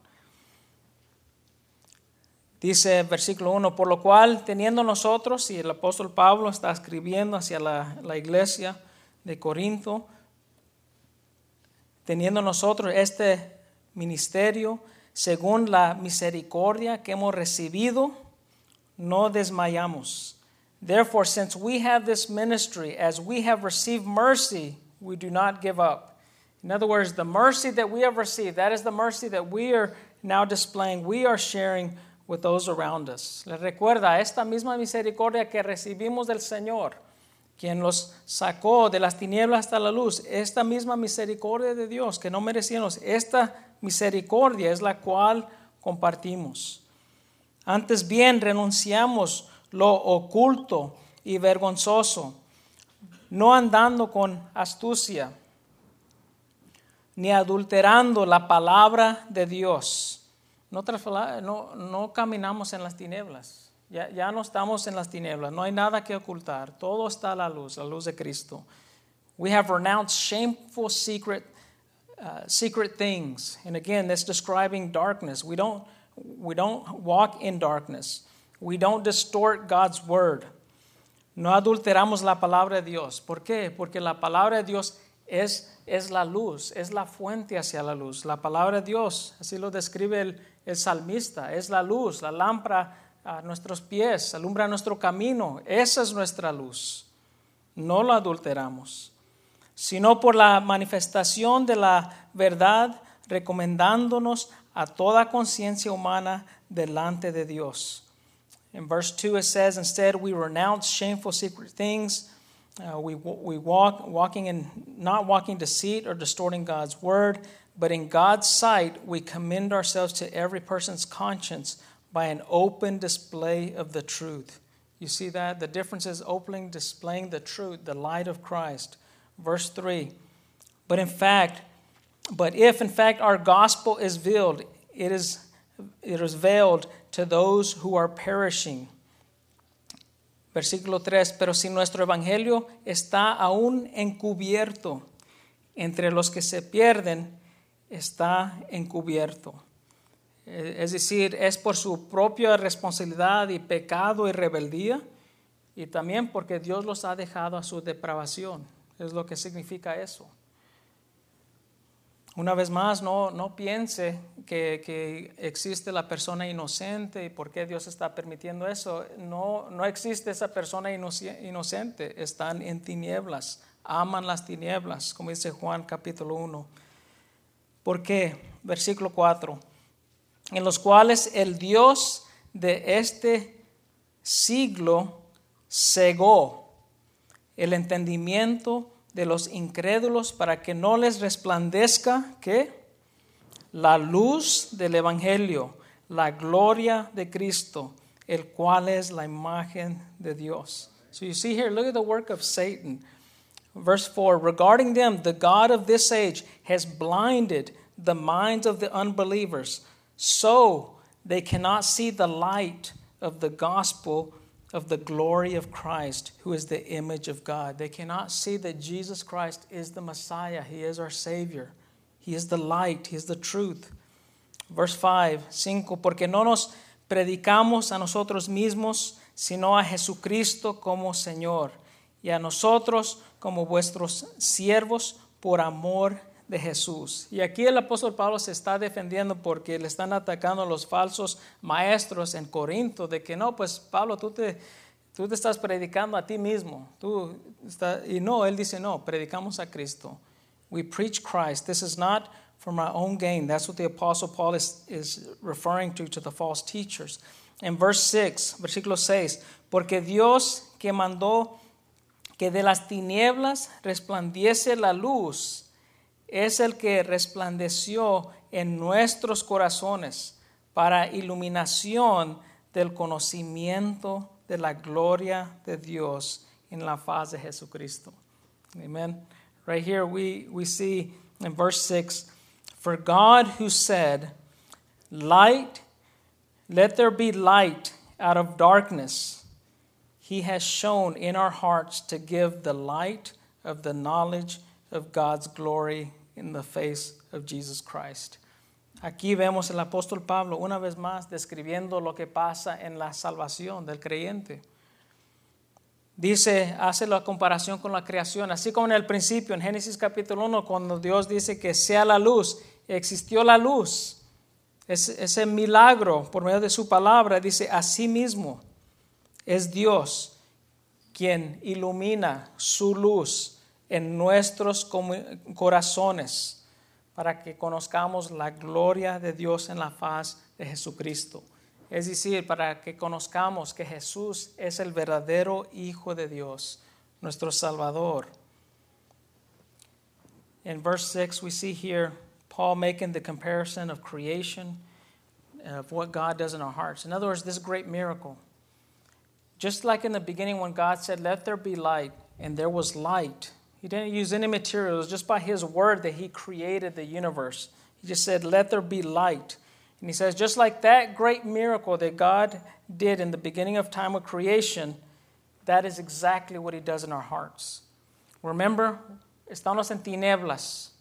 Speaker 1: Dice versículo uno, por lo cual, teniendo nosotros, y el apóstol Pablo está escribiendo hacia la, la iglesia de Corinto, teniendo nosotros este ministerio, según la misericordia que hemos recibido, no desmayamos. Therefore, since we have this ministry, as we have received mercy, we do not give up. In other words, the mercy that we have received, that is the mercy that we are now displaying, we are sharing with those around us. Les recuerda esta misma misericordia que recibimos del Señor, quien los sacó de las tinieblas hasta la luz. Esta misma misericordia de Dios que no merecíamos, esta misericordia es la cual compartimos. Antes bien, renunciamos lo oculto y vergonzoso, no andando con astucia, ni adulterando la palabra de Dios. No, no, no caminamos en las tinieblas. Ya, ya no estamos en las tinieblas. No hay nada que ocultar. Todo está a la luz, la luz de Cristo. We have renounced shameful secret, uh, secret things. And again, that's describing darkness. We don't, we don't walk in darkness. We don't distort God's word. No adulteramos la palabra de Dios. ¿Por qué? Porque la palabra de Dios es, es la luz, es la fuente hacia la luz. La palabra de Dios, así lo describe el, el salmista, es la luz, la lámpara a nuestros pies, alumbra nuestro camino. Esa es nuestra luz. No la adulteramos, sino por la manifestación de la verdad, recomendándonos a toda conciencia humana delante de Dios. In verse two it says, instead we renounce shameful secret things. Uh, we we walk walking in not walking deceit or distorting God's word, but in God's sight we commend ourselves to every person's conscience by an open display of the truth. You see that? The difference is opening, displaying the truth, the light of Christ. Verse three. But in fact, but if in fact our gospel is veiled, it is it is veiled to those who are perishing. Versículo tres, pero si nuestro evangelio está aún encubierto, entre los que se pierden está encubierto. Es decir, es por su propia responsabilidad y pecado y rebeldía, y también porque Dios los ha dejado a su depravación. Es lo que significa eso. Una vez más, no, no piense que, que existe la persona inocente y por qué Dios está permitiendo eso. No, no existe esa persona inocente. Están en tinieblas, aman las tinieblas, como dice Juan capítulo uno. ¿Por qué? Versículo cuatro. En los cuales el Dios de este siglo cegó el entendimiento de los incrédulos para que no les resplandezca ¿qué? La luz del evangelio, la gloria de Cristo, el cual es la imagen de Dios. So you see here, look at the work of Satan. Verse four, regarding them, the God of this age has blinded the minds of the unbelievers, so they cannot see the light of the gospel of the glory of Christ, who is the image of God. They cannot see that Jesus Christ is the Messiah. He is our Savior. He is the light. He is the truth. Verse five, cinco, porque no nos predicamos a nosotros mismos, sino a Jesucristo como Señor, y a nosotros como vuestros siervos por amor de Jesús. Y aquí el apóstol Pablo se está defendiendo porque le están atacando a los falsos maestros en Corinto, de que no, pues Pablo, tú te, tú te estás predicando a ti mismo. Tú está, y no, él dice, no, predicamos a Cristo. We preach Christ. This is not from our own gain. That's what the Apostle Paul is, is referring to, to the false teachers. In verse six, versículo seis, porque Dios que mandó que de las tinieblas resplandiese la luz, es el que resplandeció en nuestros corazones para iluminación del conocimiento de la gloria de Dios en la faz de Jesucristo. Amen. Right here we, we see in verse six, for God who said, light, let there be light out of darkness, he has shown in our hearts to give the light of the knowledge of God's glory in the face of Jesus Christ. Aquí vemos el apóstol Pablo una vez más describiendo lo que pasa en la salvación del creyente. Dice, hace la comparación con la creación, así como en el principio, en Génesis capítulo uno, cuando Dios dice que sea la luz, existió la luz. Ese, ese milagro por medio de su palabra, dice, así mismo es Dios quien ilumina su luz en nuestros corazones para que conozcamos la gloria de Dios en la faz de Jesucristo. Es decir, para que conozcamos que Jesús es el verdadero Hijo de Dios, nuestro Salvador. In verse six, we see here Paul making the comparison of creation, of what God does in our hearts. In other words, this great miracle. Just like in the beginning when God said, let there be light, and there was light. He didn't use any materials, just by his word that he created the universe. He just said, let there be light. And he says, just like that great miracle that God did in the beginning of time with creation, that is exactly what he does in our hearts. Remember, estamos en tinieblas,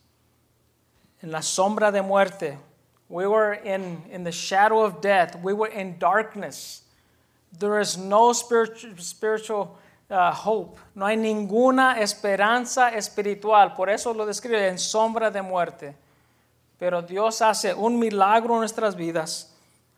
Speaker 1: en la sombra de muerte. We were in, in the shadow of death. We were in darkness. There is no spiritual, spiritual uh, hope. No hay ninguna esperanza espiritual. Por eso lo describe en sombra de muerte. Pero Dios hace un milagro en nuestras vidas.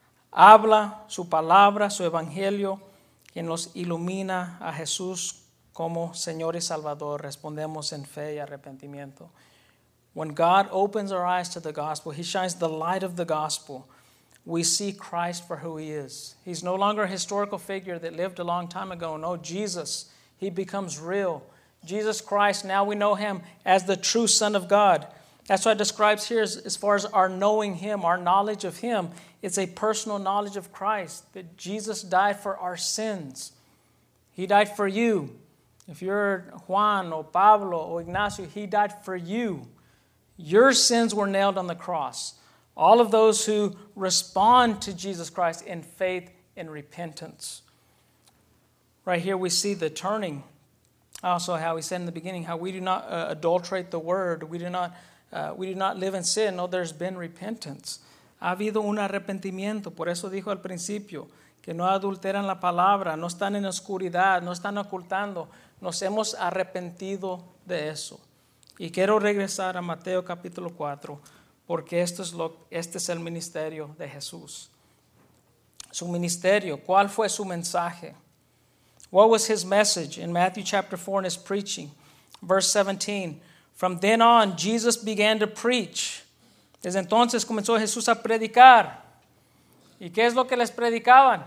Speaker 1: Habla su palabra, su evangelio, que nos ilumina a Jesús como Señor y Salvador. Respondemos en fe y arrepentimiento. When God opens our eyes to the gospel, he shines the light of the gospel. We see Christ for who he is. He's no longer a historical figure that lived a long time ago. No, Jesus, he becomes real. Jesus Christ, now we know him as the true Son of God. That's what it describes here as, as far as our knowing him, our knowledge of him. It's a personal knowledge of Christ, that Jesus died for our sins. He died for you. If you're Juan or Pablo or Ignacio, he died for you. Your sins were nailed on the cross. All of those who respond to Jesus Christ in faith and repentance. Right here we see the turning. Also how he said in the beginning, how we do not uh, adulterate the word. We do not, uh, we do not live in sin. No, there's been repentance. Ha habido un arrepentimiento. Por eso dijo al principio que no adulteran la palabra, no están en oscuridad, no están ocultando. Nos hemos arrepentido de eso. Y quiero regresar a Mateo capítulo cuatro, porque esto es lo, este es el ministerio de Jesús. Su ministerio, ¿cuál fue su mensaje? What was his message in Matthew chapter four in his preaching? Verse seventeen, from then on Jesus began to preach. Desde entonces comenzó Jesús a predicar. ¿Y qué es lo que les predicaban?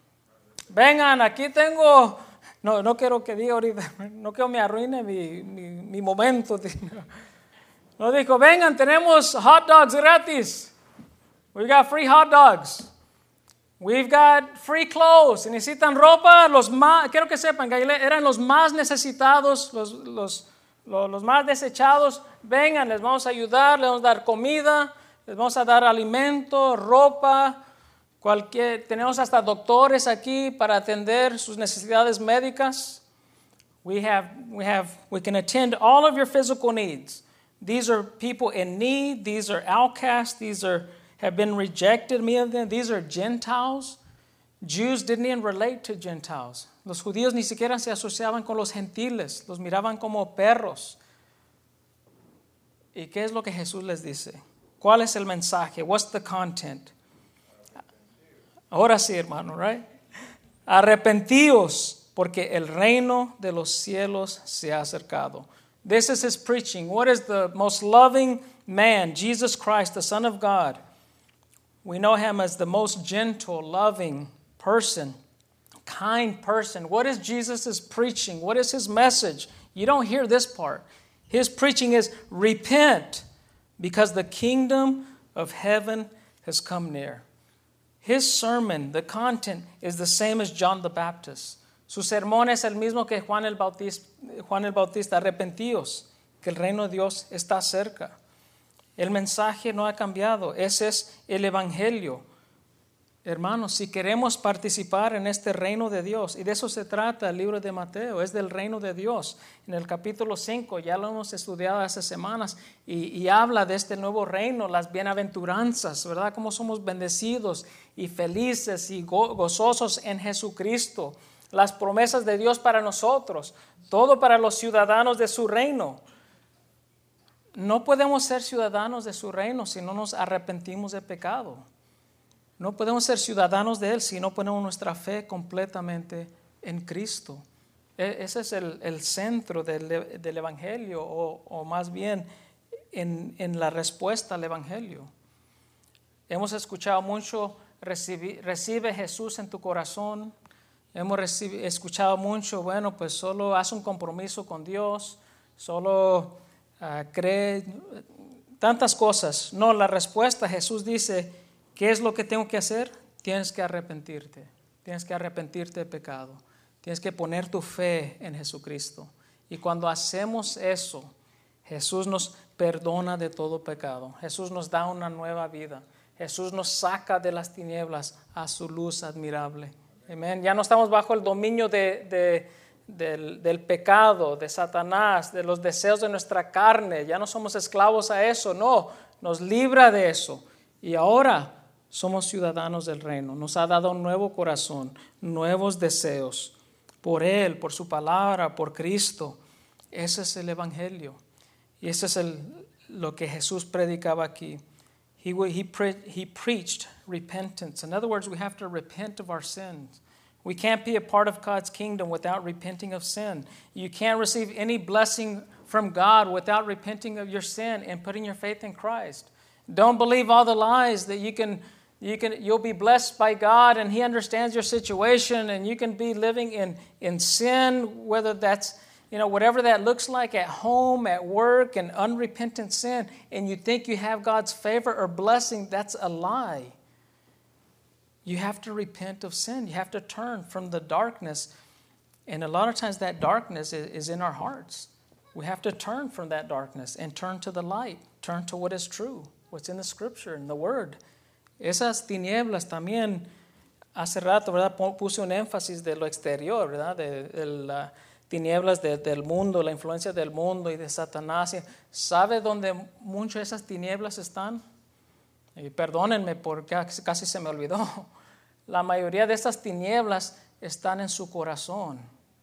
Speaker 1: Vengan, aquí tengo... No, no quiero que diga ahorita, no quiero me arruine mi, mi, mi momento. No dijo, vengan, tenemos hot dogs gratis. We've got free hot dogs. We've got free clothes. Si necesitan ropa, los más, quiero que sepan que eran los más necesitados, los, los, los, los más desechados. Vengan, les vamos a ayudar, les vamos a dar comida, les vamos a dar alimento, ropa. Cualquier, tenemos hasta doctores aquí para atender sus necesidades médicas. We have, we have, we can attend all of your physical needs. These are people in need. These are outcasts. These are have been rejected. Many of them. These are Gentiles. Jews didn't even relate to Gentiles. Los judíos ni siquiera se asociaban con los gentiles. Los miraban como perros. ¿Y qué es lo que Jesús les dice? ¿Cuál es el mensaje? What's the content? Ahora sí, hermano, right? Arrepentíos porque el reino de los cielos se ha acercado. This is his preaching. What is the most loving man? Jesus Christ, the Son of God. We know him as the most gentle, loving person, kind person. What is Jesus' preaching? What is his message? You don't hear this part. His preaching is repent because the kingdom of heaven has come near. His sermon, the content, is the same as John the Baptist. Su sermón es el mismo que Juan el Bautista, Juan el Bautista, arrepentíos, que el reino de Dios está cerca. El mensaje no ha cambiado, ese es el evangelio. Hermanos, si queremos participar en este reino de Dios, y de eso se trata el libro de Mateo, es del reino de Dios. En el capítulo cinco, ya lo hemos estudiado hace semanas, y, y habla de este nuevo reino, las bienaventuranzas, ¿verdad? Cómo somos bendecidos y felices y go- gozosos en Jesucristo. Las promesas de Dios para nosotros, todo para los ciudadanos de su reino. No podemos ser ciudadanos de su reino si no nos arrepentimos de pecado. No podemos ser ciudadanos de Él si no ponemos nuestra fe completamente en Cristo. E- ese es el, el centro del, del Evangelio, o, o más bien en, en la respuesta al Evangelio. Hemos escuchado mucho, recibe, recibe Jesús en tu corazón. Hemos recibido, escuchado mucho, bueno, pues solo haz un compromiso con Dios, solo uh, cree, tantas cosas. No, la respuesta, Jesús dice, ¿qué es lo que tengo que hacer? Tienes que arrepentirte, tienes que arrepentirte de pecado, tienes que poner tu fe en Jesucristo. Y cuando hacemos eso, Jesús nos perdona de todo pecado, Jesús nos da una nueva vida, Jesús nos saca de las tinieblas a su luz admirable. Amén. Ya no estamos bajo el dominio de, de, del, del pecado, de Satanás, de los deseos de nuestra carne. Ya no somos esclavos a eso, no, nos libra de eso. Y ahora somos ciudadanos del reino. Nos ha dado un nuevo corazón, nuevos deseos, por Él, por su palabra, por Cristo. Ese es el Evangelio. Y ese es el, lo que Jesús predicaba aquí. He, he, pre, he preached repentance. In other words, we have to repent of our sins. We can't be a part of God's kingdom without repenting of sin. You can't receive any blessing from God without repenting of your sin and putting your faith in Christ. Don't believe all the lies that you can, you can, you'll be blessed by God and He understands your situation and you can be living in, in sin, whether that's, you know, whatever that looks like at home, at work, and unrepentant sin, and you think you have God's favor or blessing, that's a lie. You have to repent of sin. You have to turn from the darkness. And a lot of times that darkness is, is in our hearts. We have to turn from that darkness and turn to the light. Turn to what is true, what's in the Scripture, in the Word. Esas tinieblas también, hace rato, ¿verdad? Puse un énfasis de lo exterior, ¿verdad? De, de las tinieblas de, del mundo, la influencia del mundo y de Satanás. ¿Sabe dónde muchas de esas tinieblas están? Y perdónenme porque casi se me olvidó. La mayoría de esas tinieblas están en su corazón.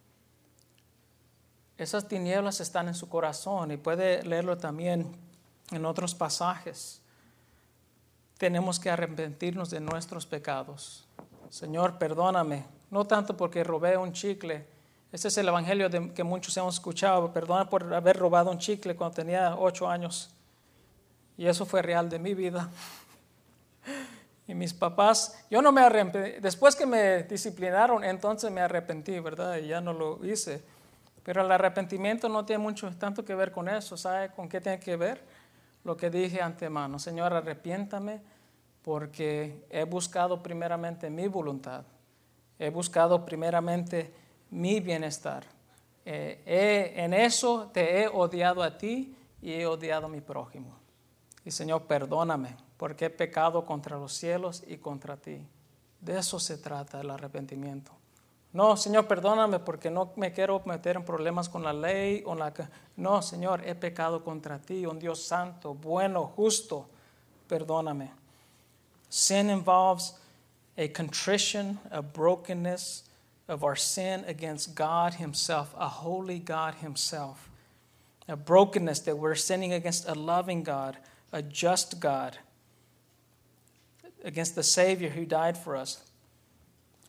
Speaker 1: Esas tinieblas están en su corazón y puede leerlo también en otros pasajes. Tenemos que arrepentirnos de nuestros pecados. Señor, perdóname. No tanto porque robé un chicle. Ese es el evangelio de, que muchos hemos escuchado. Perdona por haber robado un chicle cuando tenía ocho años. Y eso fue real de mi vida. Y mis papás, yo no me arrepentí. Después que me disciplinaron, entonces me arrepentí, ¿verdad? Y ya no lo hice. Pero el arrepentimiento no tiene mucho, tanto que ver con eso. ¿Sabe con qué tiene que ver? Lo que dije antemano. Señor, arrepiéntame porque he buscado primeramente mi voluntad. He buscado primeramente mi bienestar. Eh, he, en eso te he odiado a ti y he odiado a mi prójimo. Y Señor, perdóname porque he pecado contra los cielos y contra ti. De eso se trata el arrepentimiento. No, Señor, perdóname porque no me quiero meter en problemas con la ley. O la... No, Señor, he pecado contra ti, un Dios santo, bueno, justo. Perdóname. Sin involves a contrition, a brokenness of our sin against God Himself, a holy God Himself. A brokenness that we're sinning against a loving God, a just God, against the Savior who died for us.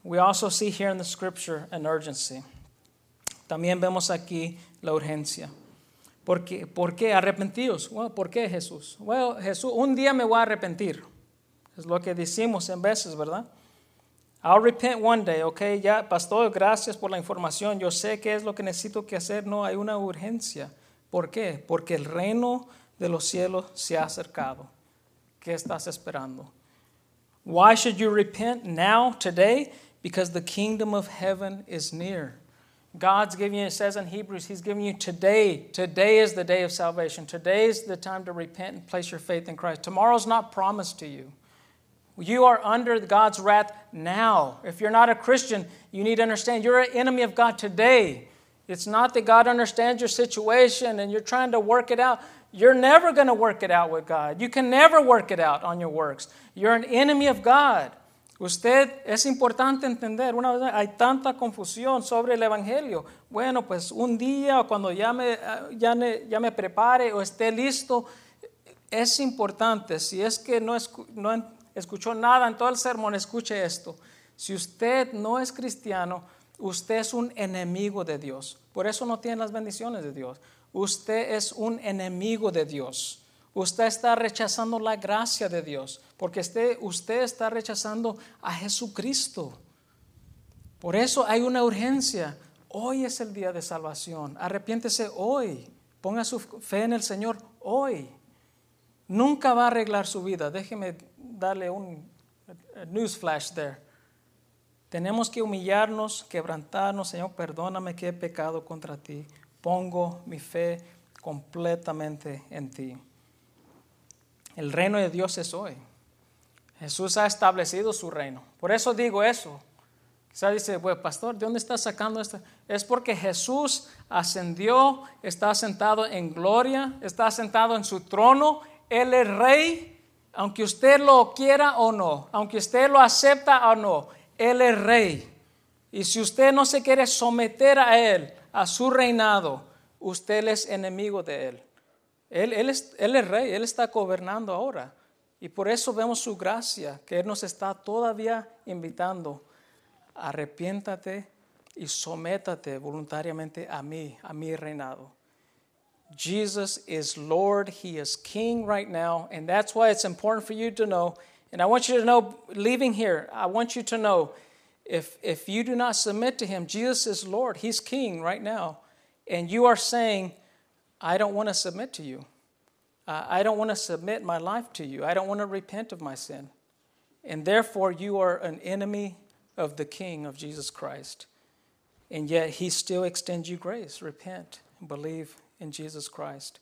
Speaker 1: we also see here in the scripture an urgency. También vemos aquí la urgencia. ¿Por qué? ¿Por qué arrepentidos? Well, ¿por qué Jesús? Well, Jesús, un día me voy a arrepentir. Es lo que decimos en veces, ¿verdad? I'll repent one day, okay? Ya, pastor, gracias por la información. Yo sé qué es lo que necesito que hacer. No, hay una urgencia. ¿Por qué? Porque el reino de los cielos se ha acercado. ¿Qué estás esperando? Why should you repent now, today? Because the kingdom of heaven is near. God's giving you, it says in Hebrews, He's giving you today. Today is the day of salvation. Today is the time to repent and place your faith in Christ. Tomorrow's not promised to you. You are under God's wrath now. If you're not a Christian, you need to understand you're an enemy of God today. It's not that God understands your situation and you're trying to work it out. You're never going to work it out with God. You can never work it out on your works. You're an enemy of God. Usted, es importante entender, una vez hay tanta confusión sobre el Evangelio. Bueno, pues un día o cuando ya me, ya me, ya me prepare o esté listo, es importante. Si es que no, escu, no escuchó nada en todo el sermón, escuche esto. Si usted no es cristiano, usted es un enemigo de Dios. Por eso no tiene las bendiciones de Dios. Usted es un enemigo de Dios. Usted está rechazando la gracia de Dios, porque usted, usted está rechazando a Jesucristo. Por eso hay una urgencia. Hoy es el día de salvación. Arrepiéntese hoy. Ponga su fe en el Señor hoy. Nunca va a arreglar su vida. Déjeme darle un newsflash there. Tenemos que humillarnos, quebrantarnos. Señor, perdóname que he pecado contra ti. Pongo mi fe completamente en ti. El reino de Dios es hoy. Jesús ha establecido su reino. Por eso digo eso. Quizás dice, pues, pastor, ¿de dónde está sacando esto? Es porque Jesús ascendió, está sentado en gloria, está sentado en su trono. Él es rey, aunque usted lo quiera o no, aunque usted lo acepta o no, Él es rey. Y si usted no se quiere someter a Él, a su reinado, usted es enemigo de Él. Él, él, es, él es rey, Él está gobernando ahora. Y por eso vemos su gracia, que Él nos está todavía invitando. Arrepiéntate y sométate voluntariamente a mí, a mi reinado. Jesus is Lord. He is King right now. And that's why it's important for you to know. And I want you to know, leaving here, I want you to know, if, if you do not submit to Him, Jesus is Lord. He's King right now. And you are saying, I don't want to submit to you. Uh, I don't want to submit my life to you. I don't want to repent of my sin. And therefore, you are an enemy of the King, of Jesus Christ. And yet, He still extends you grace. Repent and believe in Jesus Christ.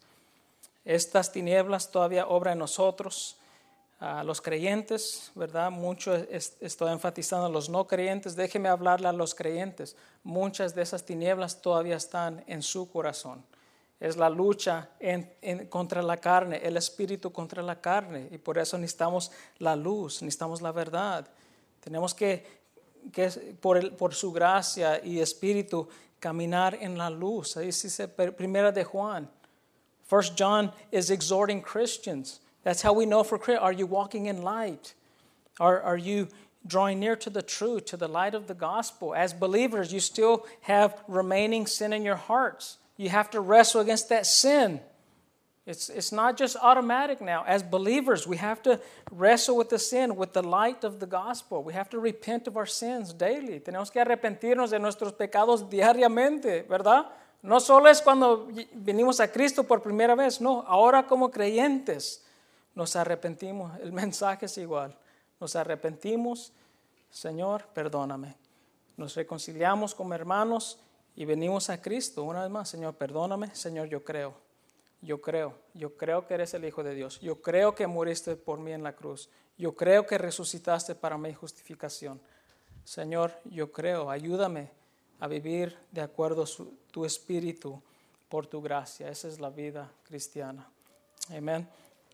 Speaker 1: Estas tinieblas todavía obran en nosotros. Uh, los creyentes, ¿verdad? Mucho es, estoy enfatizando a los no creyentes. Déjeme hablarle a los creyentes. Muchas de esas tinieblas todavía están en su corazón. Es la lucha en, en, contra la carne, el espíritu contra la carne. Y por eso necesitamos la luz, necesitamos la verdad. Tenemos que, que por, el, por su gracia y espíritu, caminar en la luz. Ahí dice Primera de Juan. First John is exhorting Christians. That's how we know for Christ. Are you walking in light? Are, are you drawing near to the truth, to the light of the gospel? As believers, you still have remaining sin in your hearts. You have to wrestle against that sin. It's, it's not just automatic now. As believers, we have to wrestle with the sin, with the light of the gospel. We have to repent of our sins daily. Tenemos que arrepentirnos de nuestros pecados diariamente, ¿verdad? No solo es cuando venimos a Cristo por primera vez, no. Ahora como creyentes nos arrepentimos. El mensaje es igual. Nos arrepentimos. Señor, perdóname. Nos reconciliamos como hermanos y venimos a Cristo una vez más. Señor, perdóname. Señor, yo creo. Yo creo. Yo creo que eres el Hijo de Dios. Yo creo que moriste por mí en la cruz. Yo creo que resucitaste para mi justificación. Señor, yo creo. Ayúdame a vivir de acuerdo a su, tu espíritu por tu gracia. Esa es la vida cristiana. Amén.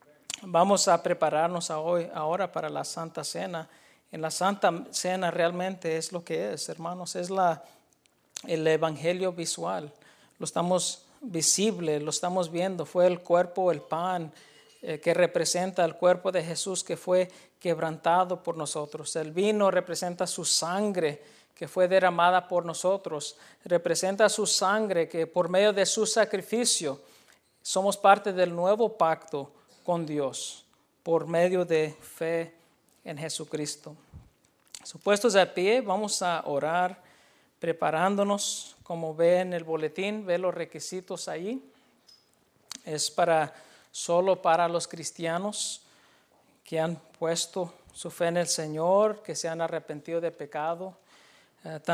Speaker 1: Vamos a prepararnos a hoy, ahora para la Santa Cena. En la Santa Cena realmente es lo que es, hermanos, es la, el evangelio visual. Lo estamos visible, lo estamos viendo. Fue el cuerpo, el pan eh, que representa el cuerpo de Jesús que fue quebrantado por nosotros. El vino representa su sangre que fue derramada por nosotros. Representa su sangre que por medio de su sacrificio somos parte del nuevo pacto con Dios por medio de fe en Jesucristo. Supuestos a pie, vamos a orar preparándonos. Como ve en el boletín, ve los requisitos ahí. Es para solo para los cristianos que han puesto su fe en el Señor, que se han arrepentido de pecado. Uh,